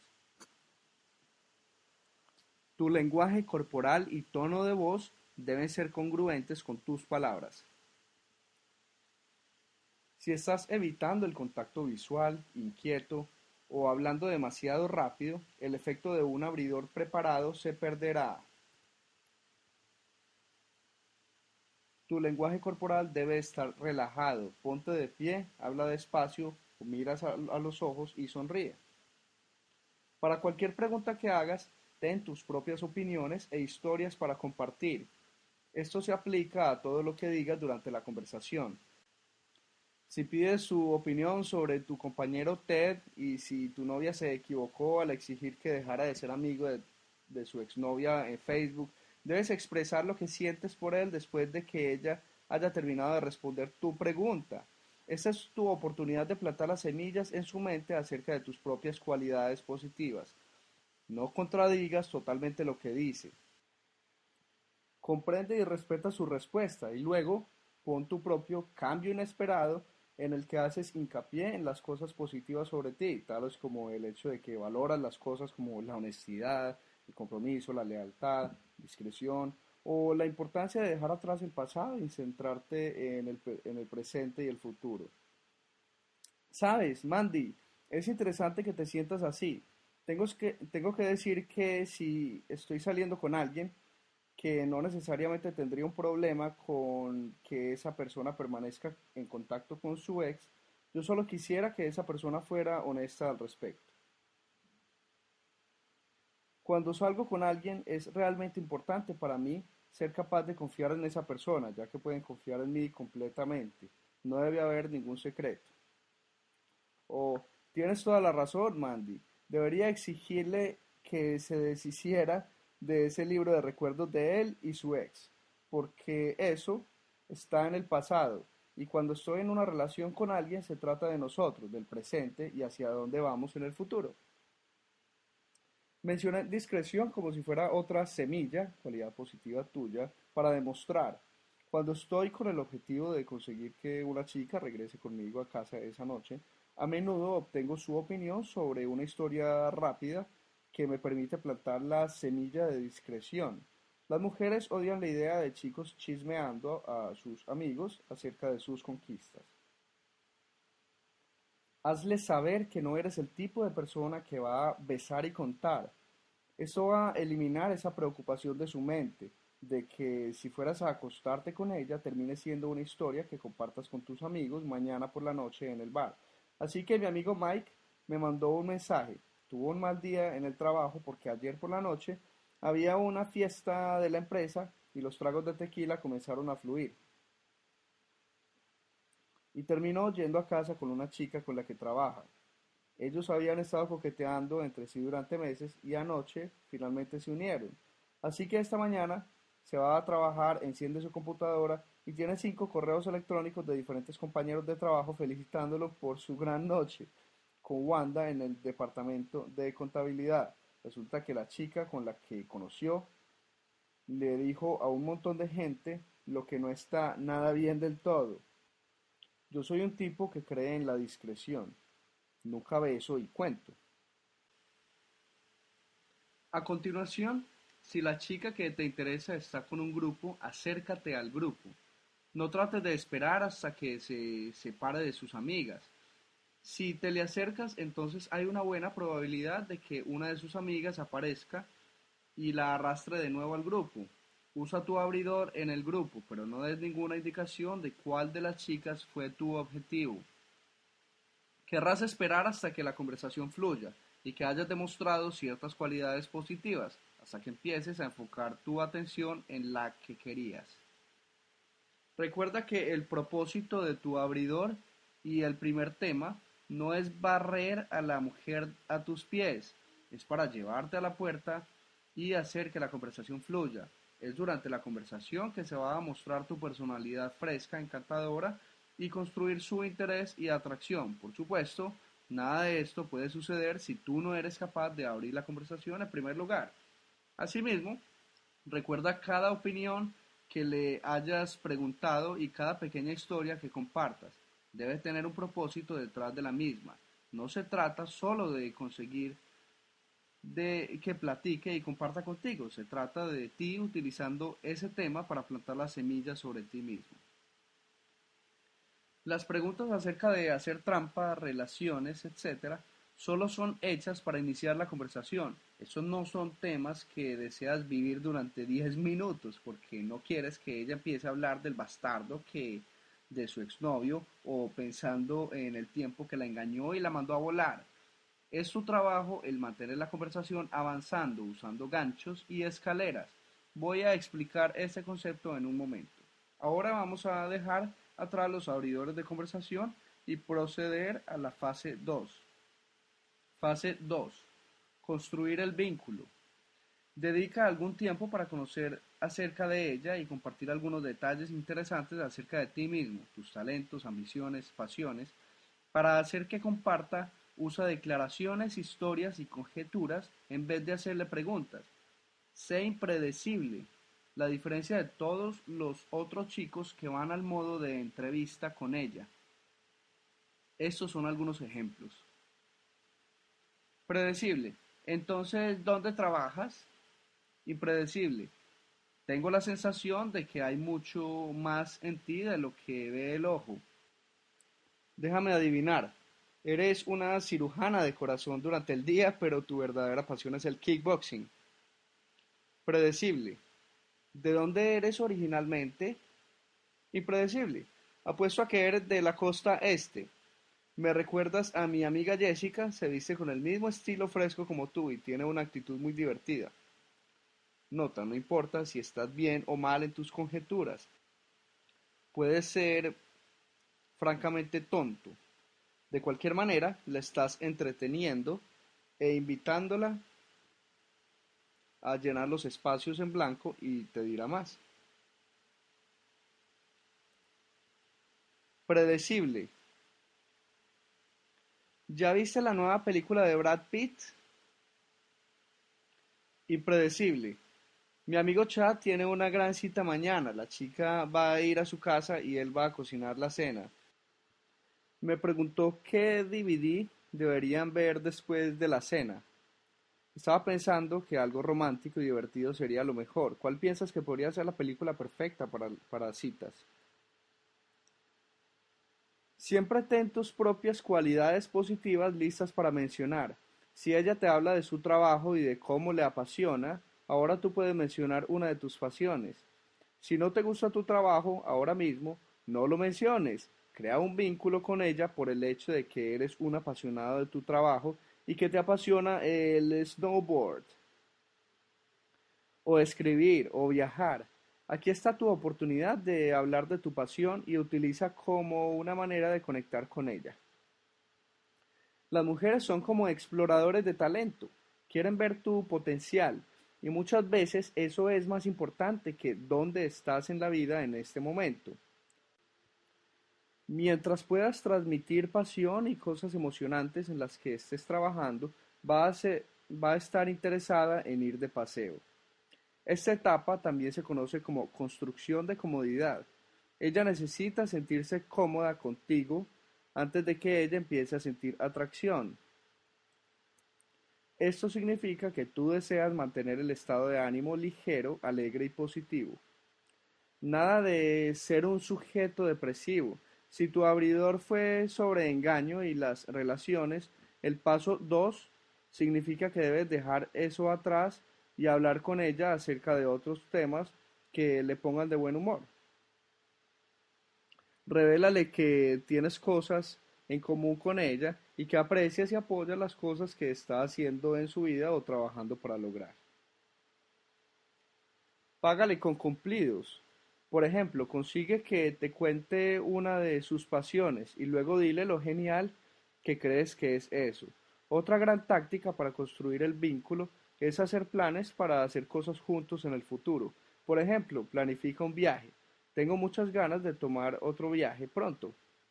Speaker 1: Tu lenguaje corporal y tono de voz deben ser congruentes con tus palabras. Si estás evitando el contacto visual, inquieto o hablando demasiado rápido, el efecto de un abridor preparado se perderá. Tu lenguaje corporal debe estar relajado. Ponte de pie, habla despacio, miras a los ojos y sonríe. Para cualquier pregunta que hagas, ten tus propias opiniones e historias para compartir. Esto se aplica a todo lo que digas durante la conversación. Si pides su opinión sobre tu compañero Ted y si tu novia se equivocó al exigir que dejara de ser amigo de su exnovia en Facebook, debes expresar lo que sientes por él después de que ella haya terminado de responder tu pregunta. Esta es tu oportunidad de plantar las semillas en su mente acerca de tus propias cualidades positivas. No contradigas totalmente lo que dice. Comprende y respeta su respuesta y luego pon tu propio cambio inesperado en el que haces hincapié en las cosas positivas sobre ti, tales como el hecho de que valoras las cosas como la honestidad, el compromiso, la lealtad, discreción o la importancia de dejar atrás el pasado y centrarte en el presente y el futuro. Sabes, Mandy, es interesante que te sientas así. Tengo que decir que si estoy saliendo con alguien, que no necesariamente tendría un problema con que esa persona permanezca en contacto con su ex, yo solo quisiera que esa persona fuera honesta al respecto. Cuando salgo con alguien es realmente importante para mí ser capaz de confiar en esa persona, ya que pueden confiar en mí completamente. No debe haber ningún secreto. O tienes toda la razón, Mandy. Debería exigirle que se deshiciera de ese libro de recuerdos de él y su ex, porque eso está en el pasado. Y cuando estoy en una relación con alguien se trata de nosotros, del presente y hacia dónde vamos en el futuro. Menciona discreción como si fuera otra semilla, cualidad positiva tuya, para demostrar. Cuando estoy con el objetivo de conseguir que una chica regrese conmigo a casa esa noche, a menudo obtengo su opinión sobre una historia rápida que me permite plantar la semilla de discreción. Las mujeres odian la idea de chicos chismeando a sus amigos acerca de sus conquistas. Hazle saber que no eres el tipo de persona que va a besar y contar. Eso va a eliminar esa preocupación de su mente, de que si fueras a acostarte con ella termine siendo una historia que compartas con tus amigos mañana por la noche en el bar. Así que mi amigo Mike me mandó un mensaje. Tuvo un mal día en el trabajo porque ayer por la noche había una fiesta de la empresa y los tragos de tequila comenzaron a fluir. Y terminó yendo a casa con una chica con la que trabaja. Ellos habían estado coqueteando entre sí durante meses y anoche finalmente se unieron. Así que esta mañana se va a trabajar, enciende su computadora y tiene 5 correos electrónicos de diferentes compañeros de trabajo felicitándolo por su gran noche con Wanda en el departamento de contabilidad. Resulta que la chica con la que conoció le dijo a un montón de gente lo que no está nada bien del todo. Yo soy un tipo que cree en la discreción. Nunca beso y cuento. A continuación, si la chica que te interesa está con un grupo, acércate al grupo. No trates de esperar hasta que se separe de sus amigas. Si te le acercas, entonces hay una buena probabilidad de que una de sus amigas aparezca y la arrastre de nuevo al grupo. Usa tu abridor en el grupo, pero no des ninguna indicación de cuál de las chicas fue tu objetivo. Querrás esperar hasta que la conversación fluya y que hayas demostrado ciertas cualidades positivas, hasta que empieces a enfocar tu atención en la que querías. Recuerda que el propósito de tu abridor y el primer tema no es barrer a la mujer a tus pies, es para llevarte a la puerta y hacer que la conversación fluya. Es durante la conversación que se va a mostrar tu personalidad fresca, encantadora y construir su interés y atracción. Por supuesto, nada de esto puede suceder si tú no eres capaz de abrir la conversación en primer lugar. Asimismo, recuerda cada opinión que le hayas preguntado y cada pequeña historia que compartas. Debes tener un propósito detrás de la misma. No se trata solo de conseguir de que platique y comparta contigo. Se trata de ti utilizando ese tema para plantar las semillas sobre ti mismo. Las preguntas acerca de hacer trampa, relaciones, etcétera, solo son hechas para iniciar la conversación. Esos no son temas que deseas vivir durante 10 minutos porque no quieres que ella empiece a hablar del bastardo que de su exnovio o pensando en el tiempo que la engañó y la mandó a volar. Es su trabajo el mantener la conversación avanzando usando ganchos y escaleras. Voy a explicar este concepto en un momento. Ahora vamos a dejar atrás los abridores de conversación y proceder a la fase 2. Fase 2. Construir el vínculo. Dedica algún tiempo para conocer acerca de ella y compartir algunos detalles interesantes acerca de ti mismo, tus talentos, ambiciones, pasiones, para hacer que comparta. Usa declaraciones, historias y conjeturas en vez de hacerle preguntas. Sé impredecible. La diferencia de todos los otros chicos que van al modo de entrevista con ella. Estos son algunos ejemplos. Predecible. Entonces, ¿dónde trabajas? Impredecible. Tengo la sensación de que hay mucho más en ti de lo que ve el ojo. Déjame adivinar. Eres una cirujana de corazón durante el día, pero tu verdadera pasión es el kickboxing. Predecible. ¿De dónde eres originalmente? Impredecible. Apuesto a que eres de la costa este. Me recuerdas a mi amiga Jessica, se viste con el mismo estilo fresco como tú y tiene una actitud muy divertida. Nota, no importa si estás bien o mal en tus conjeturas. Puedes ser francamente tonto. De cualquier manera, la estás entreteniendo e invitándola a llenar los espacios en blanco y te dirá más. Predecible. ¿Ya viste la nueva película de Brad Pitt? Impredecible. Mi amigo Chad tiene una gran cita mañana. La chica va a ir a su casa y él va a cocinar la cena. Me preguntó qué DVD deberían ver después de la cena. Estaba pensando que algo romántico y divertido sería lo mejor. ¿Cuál piensas que podría ser la película perfecta para citas? Siempre ten tus propias cualidades positivas listas para mencionar. Si ella te habla de su trabajo y de cómo le apasiona, ahora tú puedes mencionar una de tus pasiones. Si no te gusta tu trabajo ahora mismo, no lo menciones. Crea un vínculo con ella por el hecho de que eres un apasionado de tu trabajo y que te apasiona el snowboard, o escribir, o viajar. Aquí está tu oportunidad de hablar de tu pasión y utiliza como una manera de conectar con ella. Las mujeres son como exploradores de talento, quieren ver tu potencial y muchas veces eso es más importante que dónde estás en la vida en este momento. Mientras puedas transmitir pasión y cosas emocionantes en las que estés trabajando, va a estar interesada en ir de paseo. Esta etapa también se conoce como construcción de comodidad. Ella necesita sentirse cómoda contigo antes de que ella empiece a sentir atracción. Esto significa que tú deseas mantener el estado de ánimo ligero, alegre y positivo. Nada de ser un sujeto depresivo. Si tu abridor fue sobre engaño y las relaciones, el paso 2 significa que debes dejar eso atrás y hablar con ella acerca de otros temas que le pongan de buen humor. Revélale que tienes cosas en común con ella y que aprecias y apoyas las cosas que está haciendo en su vida o trabajando para lograr. Págale con cumplidos. Por ejemplo, consigue que te cuente una de sus pasiones y luego dile lo genial que crees que es eso. Otra gran táctica para construir el vínculo es hacer planes para hacer cosas juntos en el futuro. Por ejemplo, planifica un viaje. Tengo muchas ganas de tomar otro viaje pronto.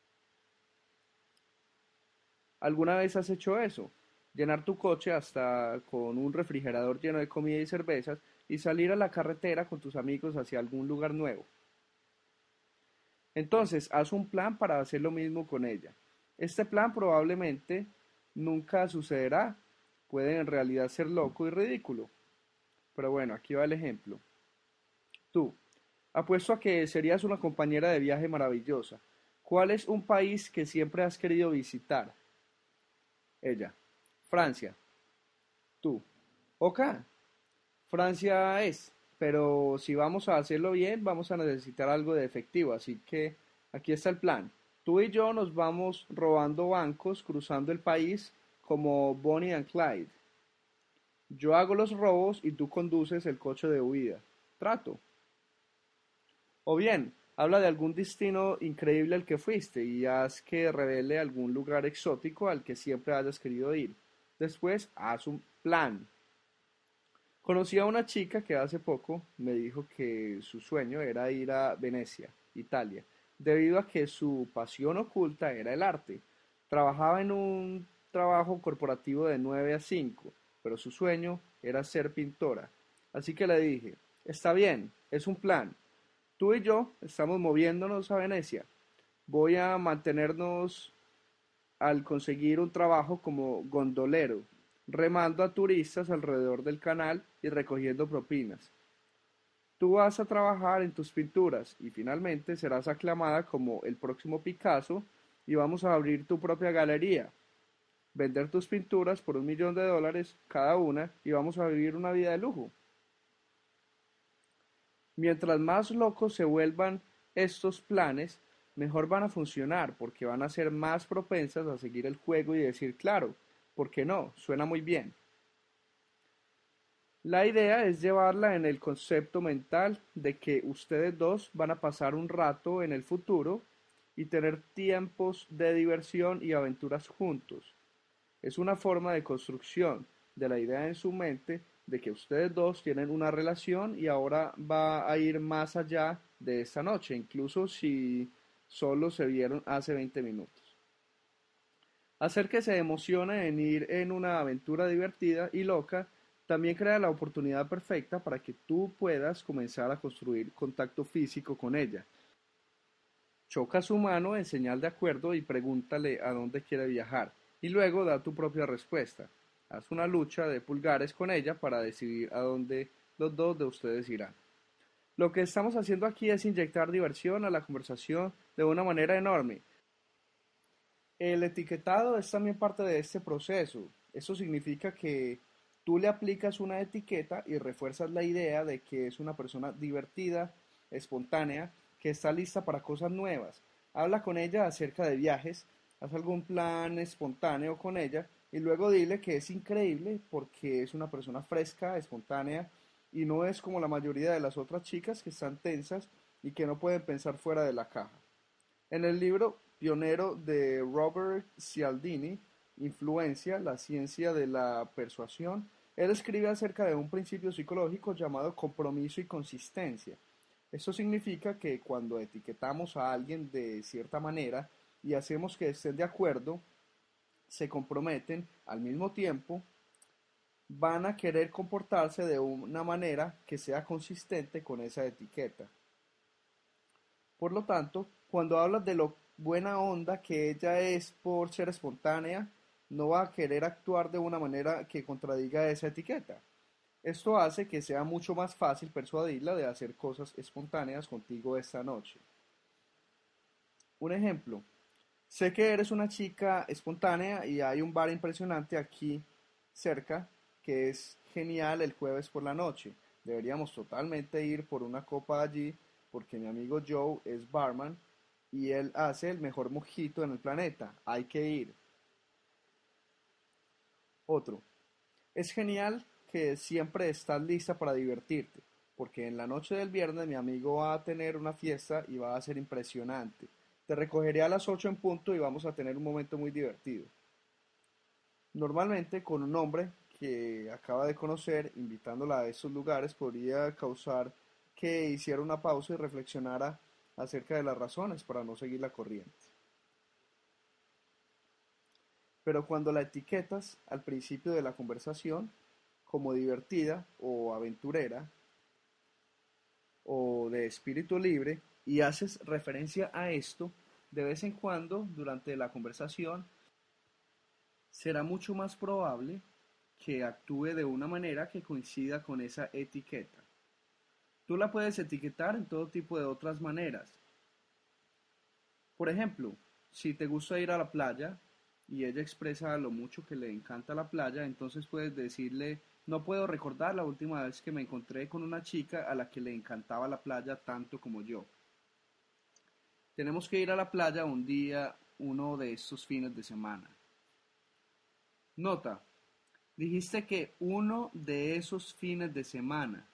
Speaker 1: ¿Alguna vez has hecho eso? Llenar tu coche hasta con un refrigerador lleno de comida y cervezas y salir a la carretera con tus amigos hacia algún lugar nuevo. Entonces, haz un plan para hacer lo mismo con ella. Este plan probablemente nunca sucederá. Puede en realidad ser loco y ridículo. Pero bueno, aquí va el ejemplo. Tú, apuesto a que serías una compañera de viaje maravillosa. ¿Cuál es un país que siempre has querido visitar? Ella. Francia. Tú. Ok, Francia es, pero si vamos a hacerlo bien, vamos a necesitar algo de efectivo, así que aquí está el plan. Tú y yo nos vamos robando bancos cruzando el país como Bonnie and Clyde. Yo hago los robos y tú conduces el coche de huida. Trato. O bien, habla de algún destino increíble al que fuiste y haz que revele algún lugar exótico al que siempre hayas querido ir. Después, haz un plan. Conocí a una chica que hace poco me dijo que su sueño era ir a Venecia, Italia, debido a que su pasión oculta era el arte. Trabajaba en un trabajo corporativo de 9 a 5, pero su sueño era ser pintora. Así que le dije, está bien, es un plan. Tú y yo estamos moviéndonos a Venecia. Voy a mantenernos al conseguir un trabajo como gondolero, remando a turistas alrededor del canal y recogiendo propinas. Tú vas a trabajar en tus pinturas y finalmente serás aclamada como el próximo Picasso y vamos a abrir tu propia galería, vender tus pinturas por $1.000.000 cada una y vamos a vivir una vida de lujo. Mientras más locos se vuelvan estos planes, mejor van a funcionar porque van a ser más propensas a seguir el juego y decir, claro, ¿por qué no? Suena muy bien. La idea es llevarla en el concepto mental de que ustedes dos van a pasar un rato en el futuro y tener tiempos de diversión y aventuras juntos. Es una forma de construcción de la idea en su mente de que ustedes dos tienen una relación y ahora va a ir más allá de esta noche, incluso si solo se vieron hace 20 minutos. Hacer que se emocione en ir en una aventura divertida y loca También crea la oportunidad perfecta para que tú puedas comenzar a construir contacto físico con ella. Choca su mano en señal de acuerdo y pregúntale a dónde quiere viajar, y luego da tu propia respuesta. Haz una lucha de pulgares con ella para decidir a dónde los dos de ustedes irán. Lo que estamos haciendo aquí es inyectar diversión a la conversación de una manera enorme. El etiquetado es también parte de este proceso. Eso significa que tú le aplicas una etiqueta y refuerzas la idea de que es una persona divertida, espontánea, que está lista para cosas nuevas. Habla con ella acerca de viajes, haz algún plan espontáneo con ella y luego dile que es increíble porque es una persona fresca, espontánea y no es como la mayoría de las otras chicas que están tensas y que no pueden pensar fuera de la caja. En el libro pionero de Robert Cialdini, Influencia, la ciencia de la persuasión, él escribe acerca de un principio psicológico llamado compromiso y consistencia. Esto significa que cuando etiquetamos a alguien de cierta manera y hacemos que estén de acuerdo, se comprometen al mismo tiempo, van a querer comportarse de una manera que sea consistente con esa etiqueta. Por lo tanto, cuando hablas de lo buena onda que ella es por ser espontánea, no va a querer actuar de una manera que contradiga esa etiqueta. Esto hace que sea mucho más fácil persuadirla de hacer cosas espontáneas contigo esta noche. Un ejemplo, sé que eres una chica espontánea y hay un bar impresionante aquí cerca que es genial el jueves por la noche. Deberíamos totalmente ir por una copa allí porque mi amigo Joe es barman y él hace el mejor mojito en el planeta. Hay que ir. Otro, es genial que siempre estás lista para divertirte, porque en la noche del viernes mi amigo va a tener una fiesta y va a ser impresionante. Te recogeré a las 8 en punto y vamos a tener un momento muy divertido. Normalmente con un hombre que acaba de conocer, invitándola a esos lugares, podría causar que hiciera una pausa y reflexionara acerca de las razones para no seguir la corriente. Pero cuando la etiquetas al principio de la conversación como divertida o aventurera o de espíritu libre y haces referencia a esto de vez en cuando durante la conversación, será mucho más probable que actúe de una manera que coincida con esa etiqueta. Tú la puedes etiquetar en todo tipo de otras maneras. Por ejemplo, si te gusta ir a la playa y ella expresa lo mucho que le encanta la playa, entonces puedes decirle, no puedo recordar la última vez que me encontré con una chica a la que le encantaba la playa tanto como yo. Tenemos que ir a la playa un día, uno de estos fines de semana. Nota, dijiste que uno de esos fines de semana.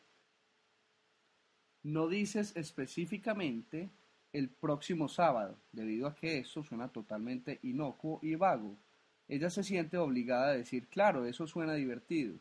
Speaker 1: No dices específicamente el próximo sábado, debido a que eso suena totalmente inocuo y vago. Ella se siente obligada a decir, claro, eso suena divertido.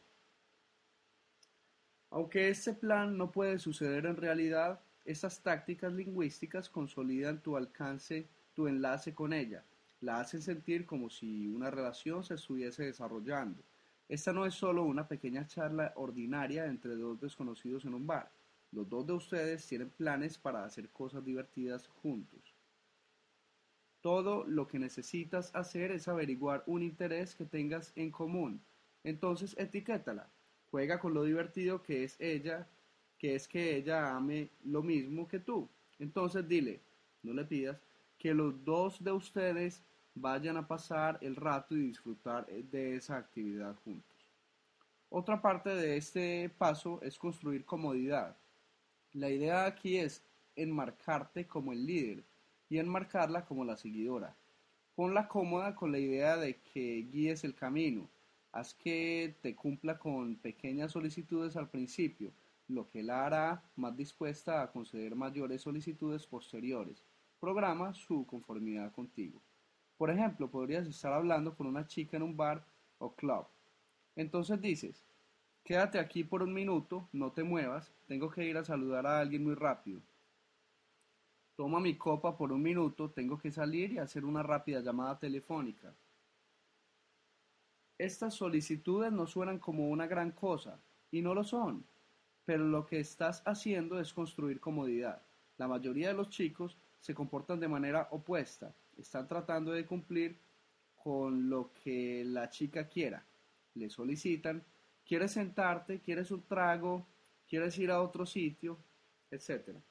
Speaker 1: Aunque este plan no puede suceder en realidad, estas tácticas lingüísticas consolidan tu alcance, tu enlace con ella. La hacen sentir como si una relación se estuviese desarrollando. Esta no es solo una pequeña charla ordinaria entre dos desconocidos en un bar. Los dos de ustedes tienen planes para hacer cosas divertidas juntos. Todo lo que necesitas hacer es averiguar un interés que tengas en común. Entonces etiquétala. Juega con lo divertido que es ella, que es que ella ame lo mismo que tú. Entonces dile, no le pidas, que los dos de ustedes vayan a pasar el rato y disfrutar de esa actividad juntos. Otra parte de este paso es construir comodidad. La idea aquí es enmarcarte como el líder y enmarcarla como la seguidora. Ponla cómoda con la idea de que guíes el camino. Haz que te cumpla con pequeñas solicitudes al principio, lo que la hará más dispuesta a conceder mayores solicitudes posteriores. Programa su conformidad contigo. Por ejemplo, podrías estar hablando con una chica en un bar o club. Entonces dices, quédate aquí por un minuto, no te muevas, tengo que ir a saludar a alguien muy rápido. Toma mi copa por un minuto, tengo que salir y hacer una rápida llamada telefónica. Estas solicitudes no suenan como una gran cosa, y no lo son, pero lo que estás haciendo es construir comodidad. La mayoría de los chicos se comportan de manera opuesta, están tratando de cumplir con lo que la chica quiera. Le solicitan, ¿quieres sentarte? ¿Quieres un trago? ¿Quieres ir a otro sitio? Etcétera.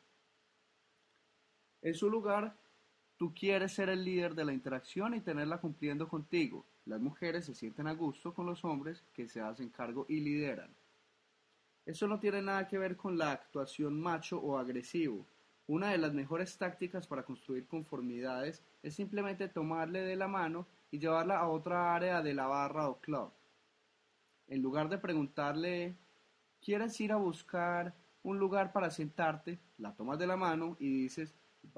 Speaker 1: En su lugar, tú quieres ser el líder de la interacción y tenerla cumpliendo contigo. Las mujeres se sienten a gusto con los hombres que se hacen cargo y lideran. Eso no tiene nada que ver con la actuación macho o agresivo. Una de las mejores tácticas para construir conformidades es simplemente tomarle de la mano y llevarla a otra área de la barra o club. En lugar de preguntarle, ¿quieres ir a buscar un lugar para sentarte? La tomas de la mano y dices,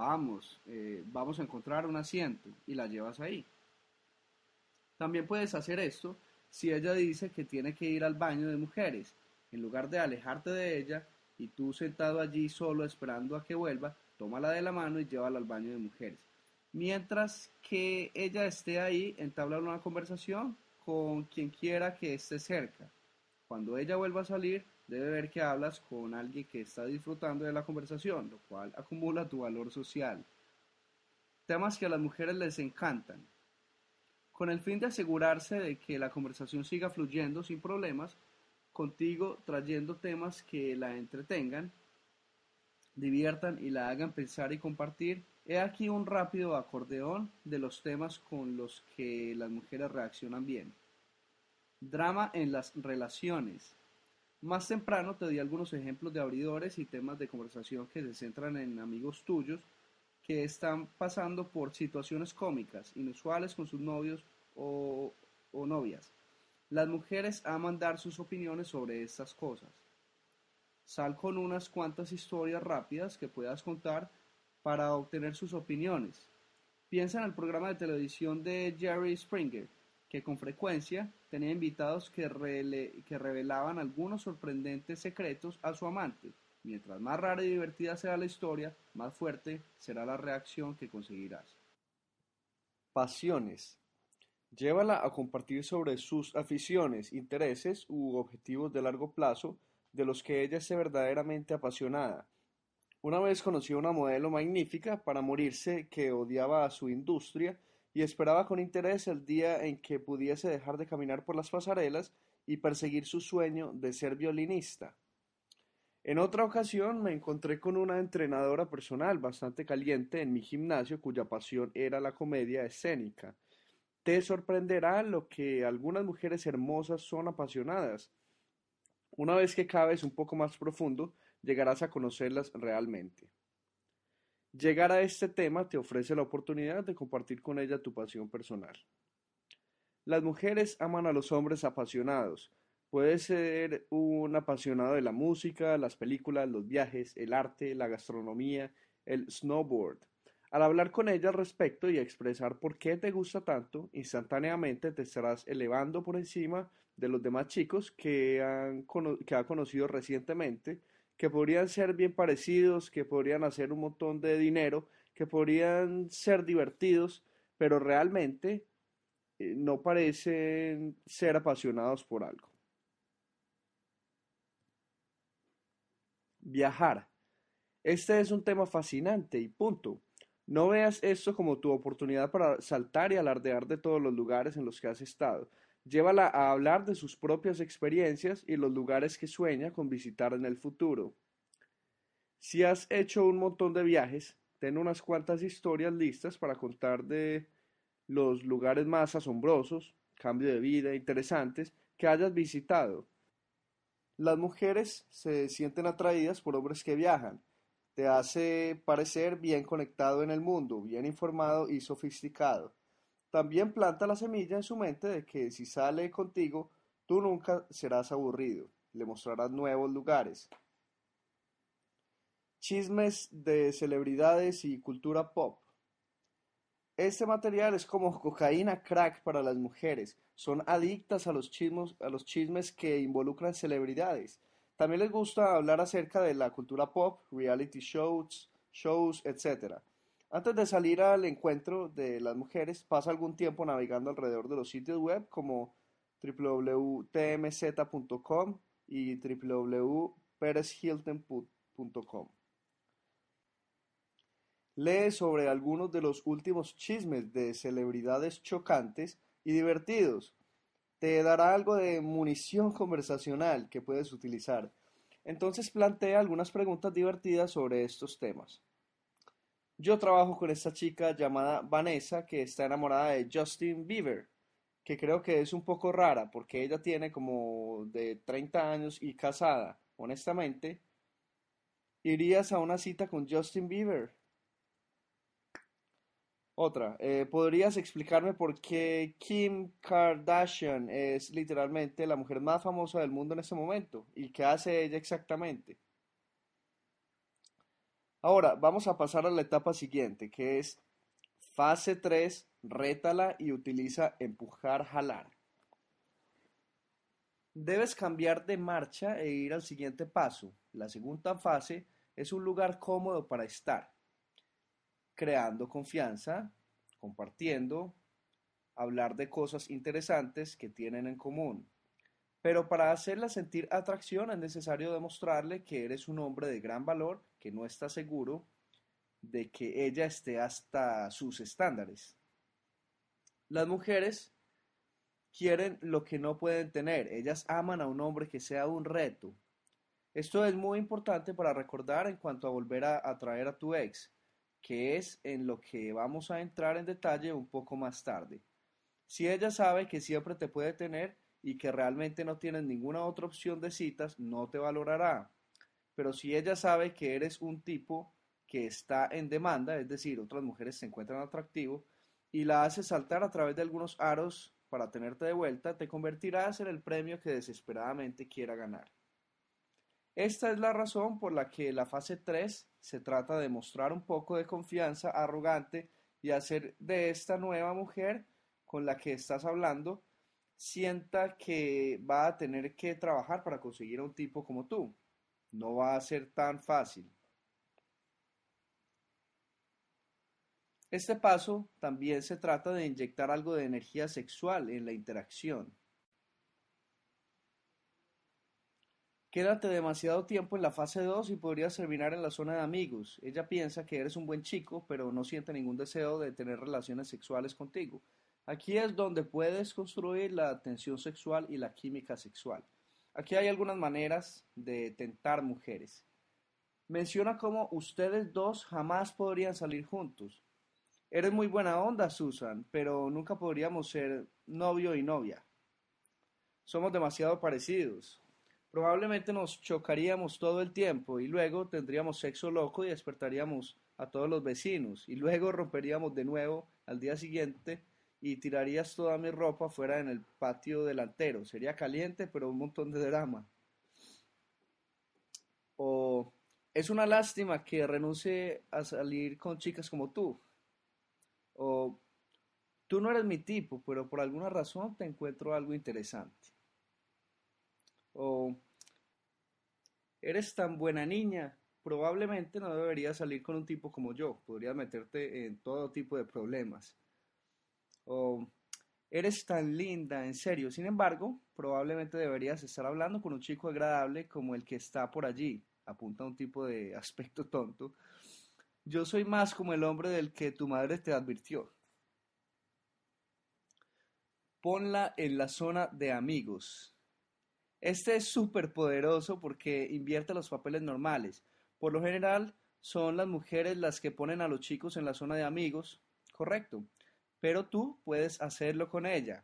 Speaker 1: vamos a encontrar un asiento y la llevas ahí. También puedes hacer esto si ella dice que tiene que ir al baño de mujeres. En lugar de alejarte de ella y tú sentado allí solo esperando a que vuelva, tómala de la mano y llévala al baño de mujeres. Mientras que ella esté ahí, entabla una conversación con quien quiera que esté cerca. Cuando ella vuelva a salir, debe ver que hablas con alguien que está disfrutando de la conversación, lo cual acumula tu valor social. Temas que a las mujeres les encantan. Con el fin de asegurarse de que la conversación siga fluyendo sin problemas, contigo trayendo temas que la entretengan, diviertan y la hagan pensar y compartir, he aquí un rápido acordeón de los temas con los que las mujeres reaccionan bien. Drama en las relaciones. Más temprano te di algunos ejemplos de abridores y temas de conversación que se centran en amigos tuyos que están pasando por situaciones cómicas, inusuales con sus novios o, o novias. Las mujeres aman dar sus opiniones sobre estas cosas. Sal con unas cuantas historias rápidas que puedas contar para obtener sus opiniones. Piensa en el programa de televisión de Jerry Springer, que con frecuencia tenía invitados que revelaban algunos sorprendentes secretos a su amante. Mientras más rara y divertida sea la historia, más fuerte será la reacción que conseguirás. Pasiones. Llévala a compartir sobre sus aficiones, intereses u objetivos de largo plazo de los que ella esté verdaderamente apasionada. Una vez conocí a una modelo magnífica para morirse que odiaba a su industria y esperaba con interés el día en que pudiese dejar de caminar por las pasarelas y perseguir su sueño de ser violinista. En otra ocasión me encontré con una entrenadora personal bastante caliente en mi gimnasio cuya pasión era la comedia escénica. Te sorprenderá lo que algunas mujeres hermosas son apasionadas. Una vez que cabes un poco más profundo, llegarás a conocerlas realmente. Llegar a este tema te ofrece la oportunidad de compartir con ella tu pasión personal. Las mujeres aman a los hombres apasionados. Puede ser un apasionado de la música, las películas, los viajes, el arte, la gastronomía, el snowboard. Al hablar con ella al respecto y expresar por qué te gusta tanto, instantáneamente te estarás elevando por encima de los demás chicos que ha conocido recientemente, que podrían ser bien parecidos, que podrían hacer un montón de dinero, que podrían ser divertidos, pero realmente no parecen ser apasionados por algo. Viajar. Este es un tema fascinante y punto. No veas esto como tu oportunidad para saltar y alardear de todos los lugares en los que has estado. Llévala a hablar de sus propias experiencias y los lugares que sueña con visitar en el futuro. Si has hecho un montón de viajes, ten unas cuantas historias listas para contar de los lugares más asombrosos, cambio de vida, interesantes que hayas visitado. Las mujeres se sienten atraídas por hombres que viajan. Te hace parecer bien conectado en el mundo, bien informado y sofisticado. También planta la semilla en su mente de que si sale contigo, tú nunca serás aburrido. Le mostrarás nuevos lugares. Chismes de celebridades y cultura pop. Este material es como cocaína crack para las mujeres. Son adictas a los chismes que involucran celebridades. También les gusta hablar acerca de la cultura pop, reality shows, etc. Antes de salir al encuentro de las mujeres, pasa algún tiempo navegando alrededor de los sitios web como www.tmz.com y www.pereshilton.com. Lee sobre algunos de los últimos chismes de celebridades chocantes y divertidos. Te dará algo de munición conversacional que puedes utilizar. Entonces plantea algunas preguntas divertidas sobre estos temas. Yo trabajo con esta chica llamada Vanessa que está enamorada de Justin Bieber, que creo que es un poco rara porque ella tiene como de 30 años y casada. Honestamente, ¿irías a una cita con Justin Bieber? Otra, ¿podrías explicarme por qué Kim Kardashian es literalmente la mujer más famosa del mundo en este momento? ¿Y qué hace ella exactamente? Ahora, vamos a pasar a la etapa siguiente, que es fase 3. Rétala y utiliza empujar, jalar. Debes cambiar de marcha e ir al siguiente paso. La segunda fase es un lugar cómodo para estar, creando confianza, compartiendo, hablar de cosas interesantes que tienen en común. Pero para hacerla sentir atracción es necesario demostrarle que eres un hombre de gran valor, que no está seguro de que ella esté hasta sus estándares. Las mujeres quieren lo que no pueden tener. Ellas aman a un hombre que sea un reto. Esto es muy importante para recordar en cuanto a volver a atraer a tu ex, que es en lo que vamos a entrar en detalle un poco más tarde. Si ella sabe que siempre te puede tener y que realmente no tienes ninguna otra opción de citas, no te valorará. Pero si ella sabe que eres un tipo que está en demanda, es decir, otras mujeres se encuentran atractivo, y la hace saltar a través de algunos aros para tenerte de vuelta, te convertirás en el premio que desesperadamente quiera ganar. Esta es la razón por la que la fase 3 se trata de mostrar un poco de confianza arrogante y hacer de esta nueva mujer con la que estás hablando sienta que va a tener que trabajar para conseguir a un tipo como tú. No va a ser tan fácil. Este paso también se trata de inyectar algo de energía sexual en la interacción. Quédate demasiado tiempo en la fase 2 y podrías terminar en la zona de amigos. Ella piensa que eres un buen chico, pero no siente ningún deseo de tener relaciones sexuales contigo. Aquí es donde puedes construir la tensión sexual y la química sexual. Aquí hay algunas maneras de tentar mujeres. Menciona cómo ustedes dos jamás podrían salir juntos. Eres muy buena onda, Susan, pero nunca podríamos ser novio y novia. Somos demasiado parecidos. Probablemente nos chocaríamos todo el tiempo y luego tendríamos sexo loco y despertaríamos a todos los vecinos y luego romperíamos de nuevo al día siguiente y tirarías toda mi ropa fuera en el patio delantero. Sería caliente, pero un montón de drama. O es una lástima que renuncie a salir con chicas como tú. O tú no eres mi tipo, pero por alguna razón te encuentro algo interesante. O eres tan buena niña, probablemente no deberías salir con un tipo como yo, podrías meterte en todo tipo de problemas. O eres tan linda, en serio, sin embargo, probablemente deberías estar hablando con un chico agradable como el que está por allí, apunta a un tipo de aspecto tonto. Yo soy más como el hombre del que tu madre te advirtió. Ponla en la zona de amigos. Este es súper poderoso porque invierte los papeles normales. Por lo general, son las mujeres las que ponen a los chicos en la zona de amigos, correcto. Pero tú puedes hacerlo con ella.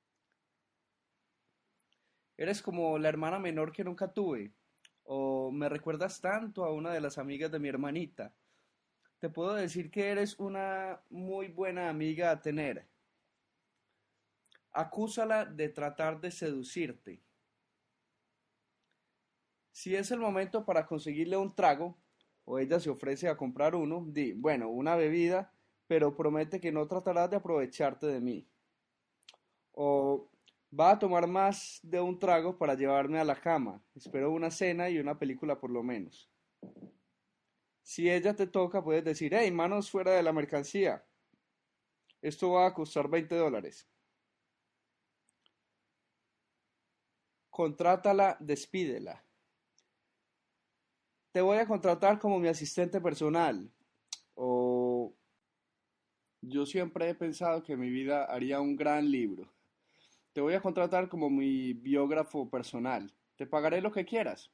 Speaker 1: Eres como la hermana menor que nunca tuve. O me recuerdas tanto a una de las amigas de mi hermanita. Te puedo decir que eres una muy buena amiga a tener. Acúsala de tratar de seducirte. Si es el momento para conseguirle un trago, o ella se ofrece a comprar uno, di, bueno, una bebida, pero promete que no tratarás de aprovecharte de mí. O va a tomar más de un trago para llevarme a la cama. Espero una cena y una película por lo menos. Si ella te toca, puedes decir, hey, manos fuera de la mercancía. Esto va a costar $20. Contrátala, despídela. Te voy a contratar como mi asistente personal. O yo siempre he pensado que mi vida haría un gran libro. Te voy a contratar como mi biógrafo personal. Te pagaré lo que quieras.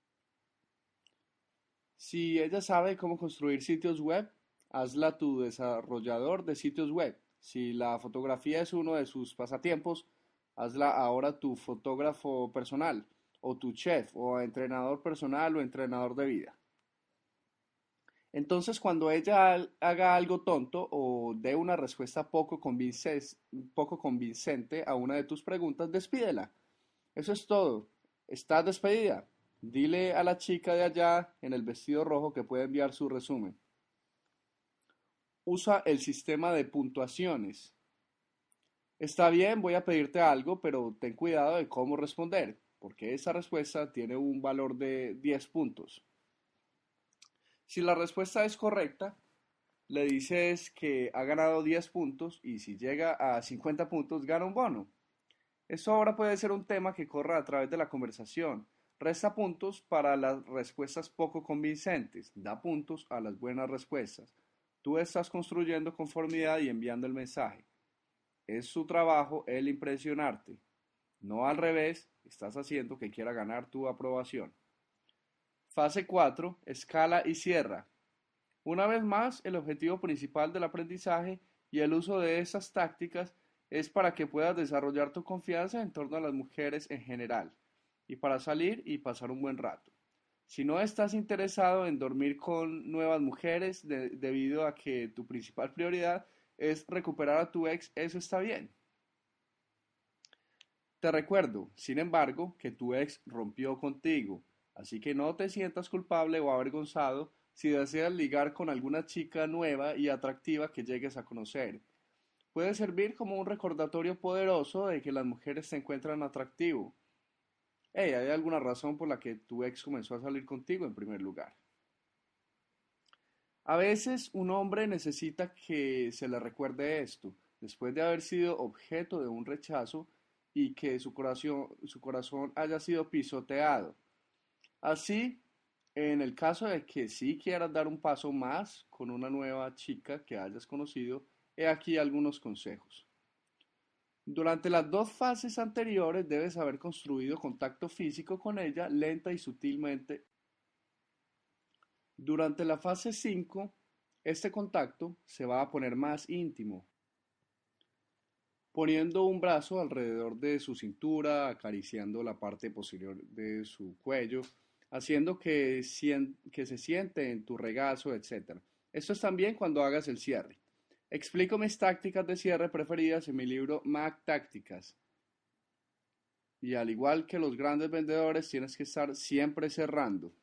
Speaker 1: Si ella sabe cómo construir sitios web, hazla tu desarrollador de sitios web. Si la fotografía es uno de sus pasatiempos, hazla ahora tu fotógrafo personal, o tu chef, o entrenador personal o entrenador de vida. Entonces, cuando ella haga algo tonto o dé una respuesta poco convincente a una de tus preguntas, despídela. Eso es todo. Estás despedida. Dile a la chica de allá en el vestido rojo que puede enviar su resumen. Usa el sistema de puntuaciones. Está bien, voy a pedirte algo, pero ten cuidado de cómo responder, porque esa respuesta tiene un valor de 10 puntos. Si la respuesta es correcta, le dices que ha ganado 10 puntos y si llega a 50 puntos gana un bono. Eso ahora puede ser un tema que corra a través de la conversación. Resta puntos para las respuestas poco convincentes. Da puntos a las buenas respuestas. Tú estás construyendo conformidad y enviando el mensaje. Es su trabajo el impresionarte. No al revés, estás haciendo que quiera ganar tu aprobación. Fase 4. Escala y cierra. Una vez más, el objetivo principal del aprendizaje y el uso de esas tácticas es para que puedas desarrollar tu confianza en torno a las mujeres en general y para salir y pasar un buen rato. Si no estás interesado en dormir con nuevas mujeres debido a que tu principal prioridad es recuperar a tu ex, eso está bien. Te recuerdo, sin embargo, que tu ex rompió contigo, así que no te sientas culpable o avergonzado si deseas ligar con alguna chica nueva y atractiva que llegues a conocer. Puede servir como un recordatorio poderoso de que las mujeres te encuentran atractivo. Hey, ¿hay alguna razón por la que tu ex comenzó a salir contigo en primer lugar? A veces un hombre necesita que se le recuerde esto, después de haber sido objeto de un rechazo y que su corazón haya sido pisoteado. Así, en el caso de que sí quieras dar un paso más con una nueva chica que hayas conocido, he aquí algunos consejos. Durante las dos fases anteriores debes haber construido contacto físico con ella lenta y sutilmente. Durante la fase 5, este contacto se va a poner más íntimo, poniendo un brazo alrededor de su cintura, acariciando la parte posterior de su cuello, haciendo que se siente en tu regazo, etc. Esto es también cuando hagas el cierre. Explico mis tácticas de cierre preferidas en mi libro Mac Tácticas. Y al igual que los grandes vendedores, tienes que estar siempre cerrando.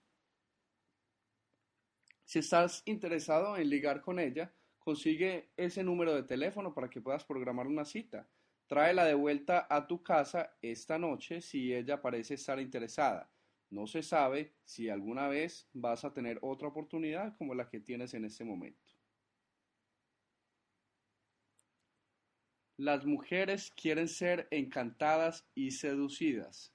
Speaker 1: Si estás interesado en ligar con ella, consigue ese número de teléfono para que puedas programar una cita. Tráela de vuelta a tu casa esta noche si ella parece estar interesada. No se sabe si alguna vez vas a tener otra oportunidad como la que tienes en este momento. Las mujeres quieren ser encantadas y seducidas.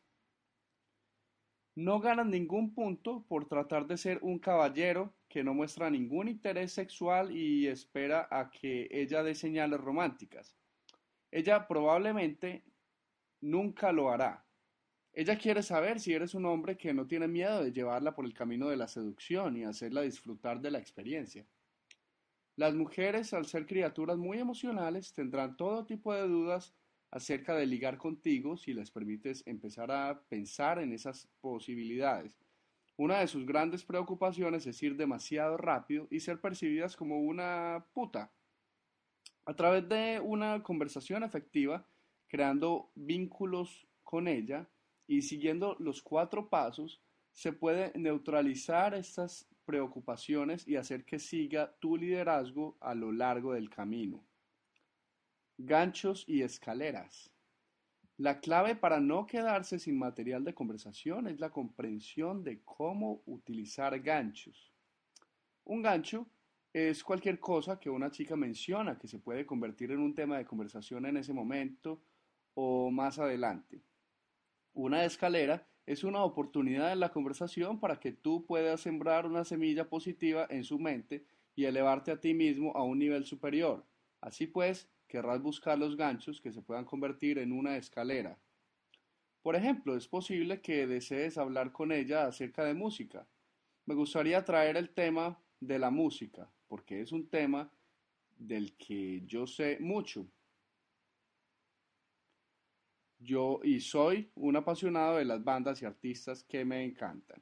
Speaker 1: No ganan ningún punto por tratar de ser un caballero que no muestra ningún interés sexual y espera a que ella dé señales románticas. Ella probablemente nunca lo hará. Ella quiere saber si eres un hombre que no tiene miedo de llevarla por el camino de la seducción y hacerla disfrutar de la experiencia. Las mujeres, al ser criaturas muy emocionales, tendrán todo tipo de dudas acerca de ligar contigo si les permites empezar a pensar en esas posibilidades. Una de sus grandes preocupaciones es ir demasiado rápido y ser percibidas como una puta. A través de una conversación efectiva, creando vínculos con ella y siguiendo los 4 pasos, se puede neutralizar estas preocupaciones y hacer que siga tu liderazgo a lo largo del camino. Ganchos y escaleras. La clave para no quedarse sin material de conversación es la comprensión de cómo utilizar ganchos. Un gancho es cualquier cosa que una chica menciona que se puede convertir en un tema de conversación en ese momento o más adelante. Una escalera es una oportunidad en la conversación para que tú puedas sembrar una semilla positiva en su mente y elevarte a ti mismo a un nivel superior. Así pues, querrás buscar los ganchos que se puedan convertir en una escalera. Por ejemplo, es posible que desees hablar con ella acerca de música. Me gustaría traer el tema de la música, porque es un tema del que yo sé mucho. Yo y soy un apasionado de las bandas y artistas que me encantan.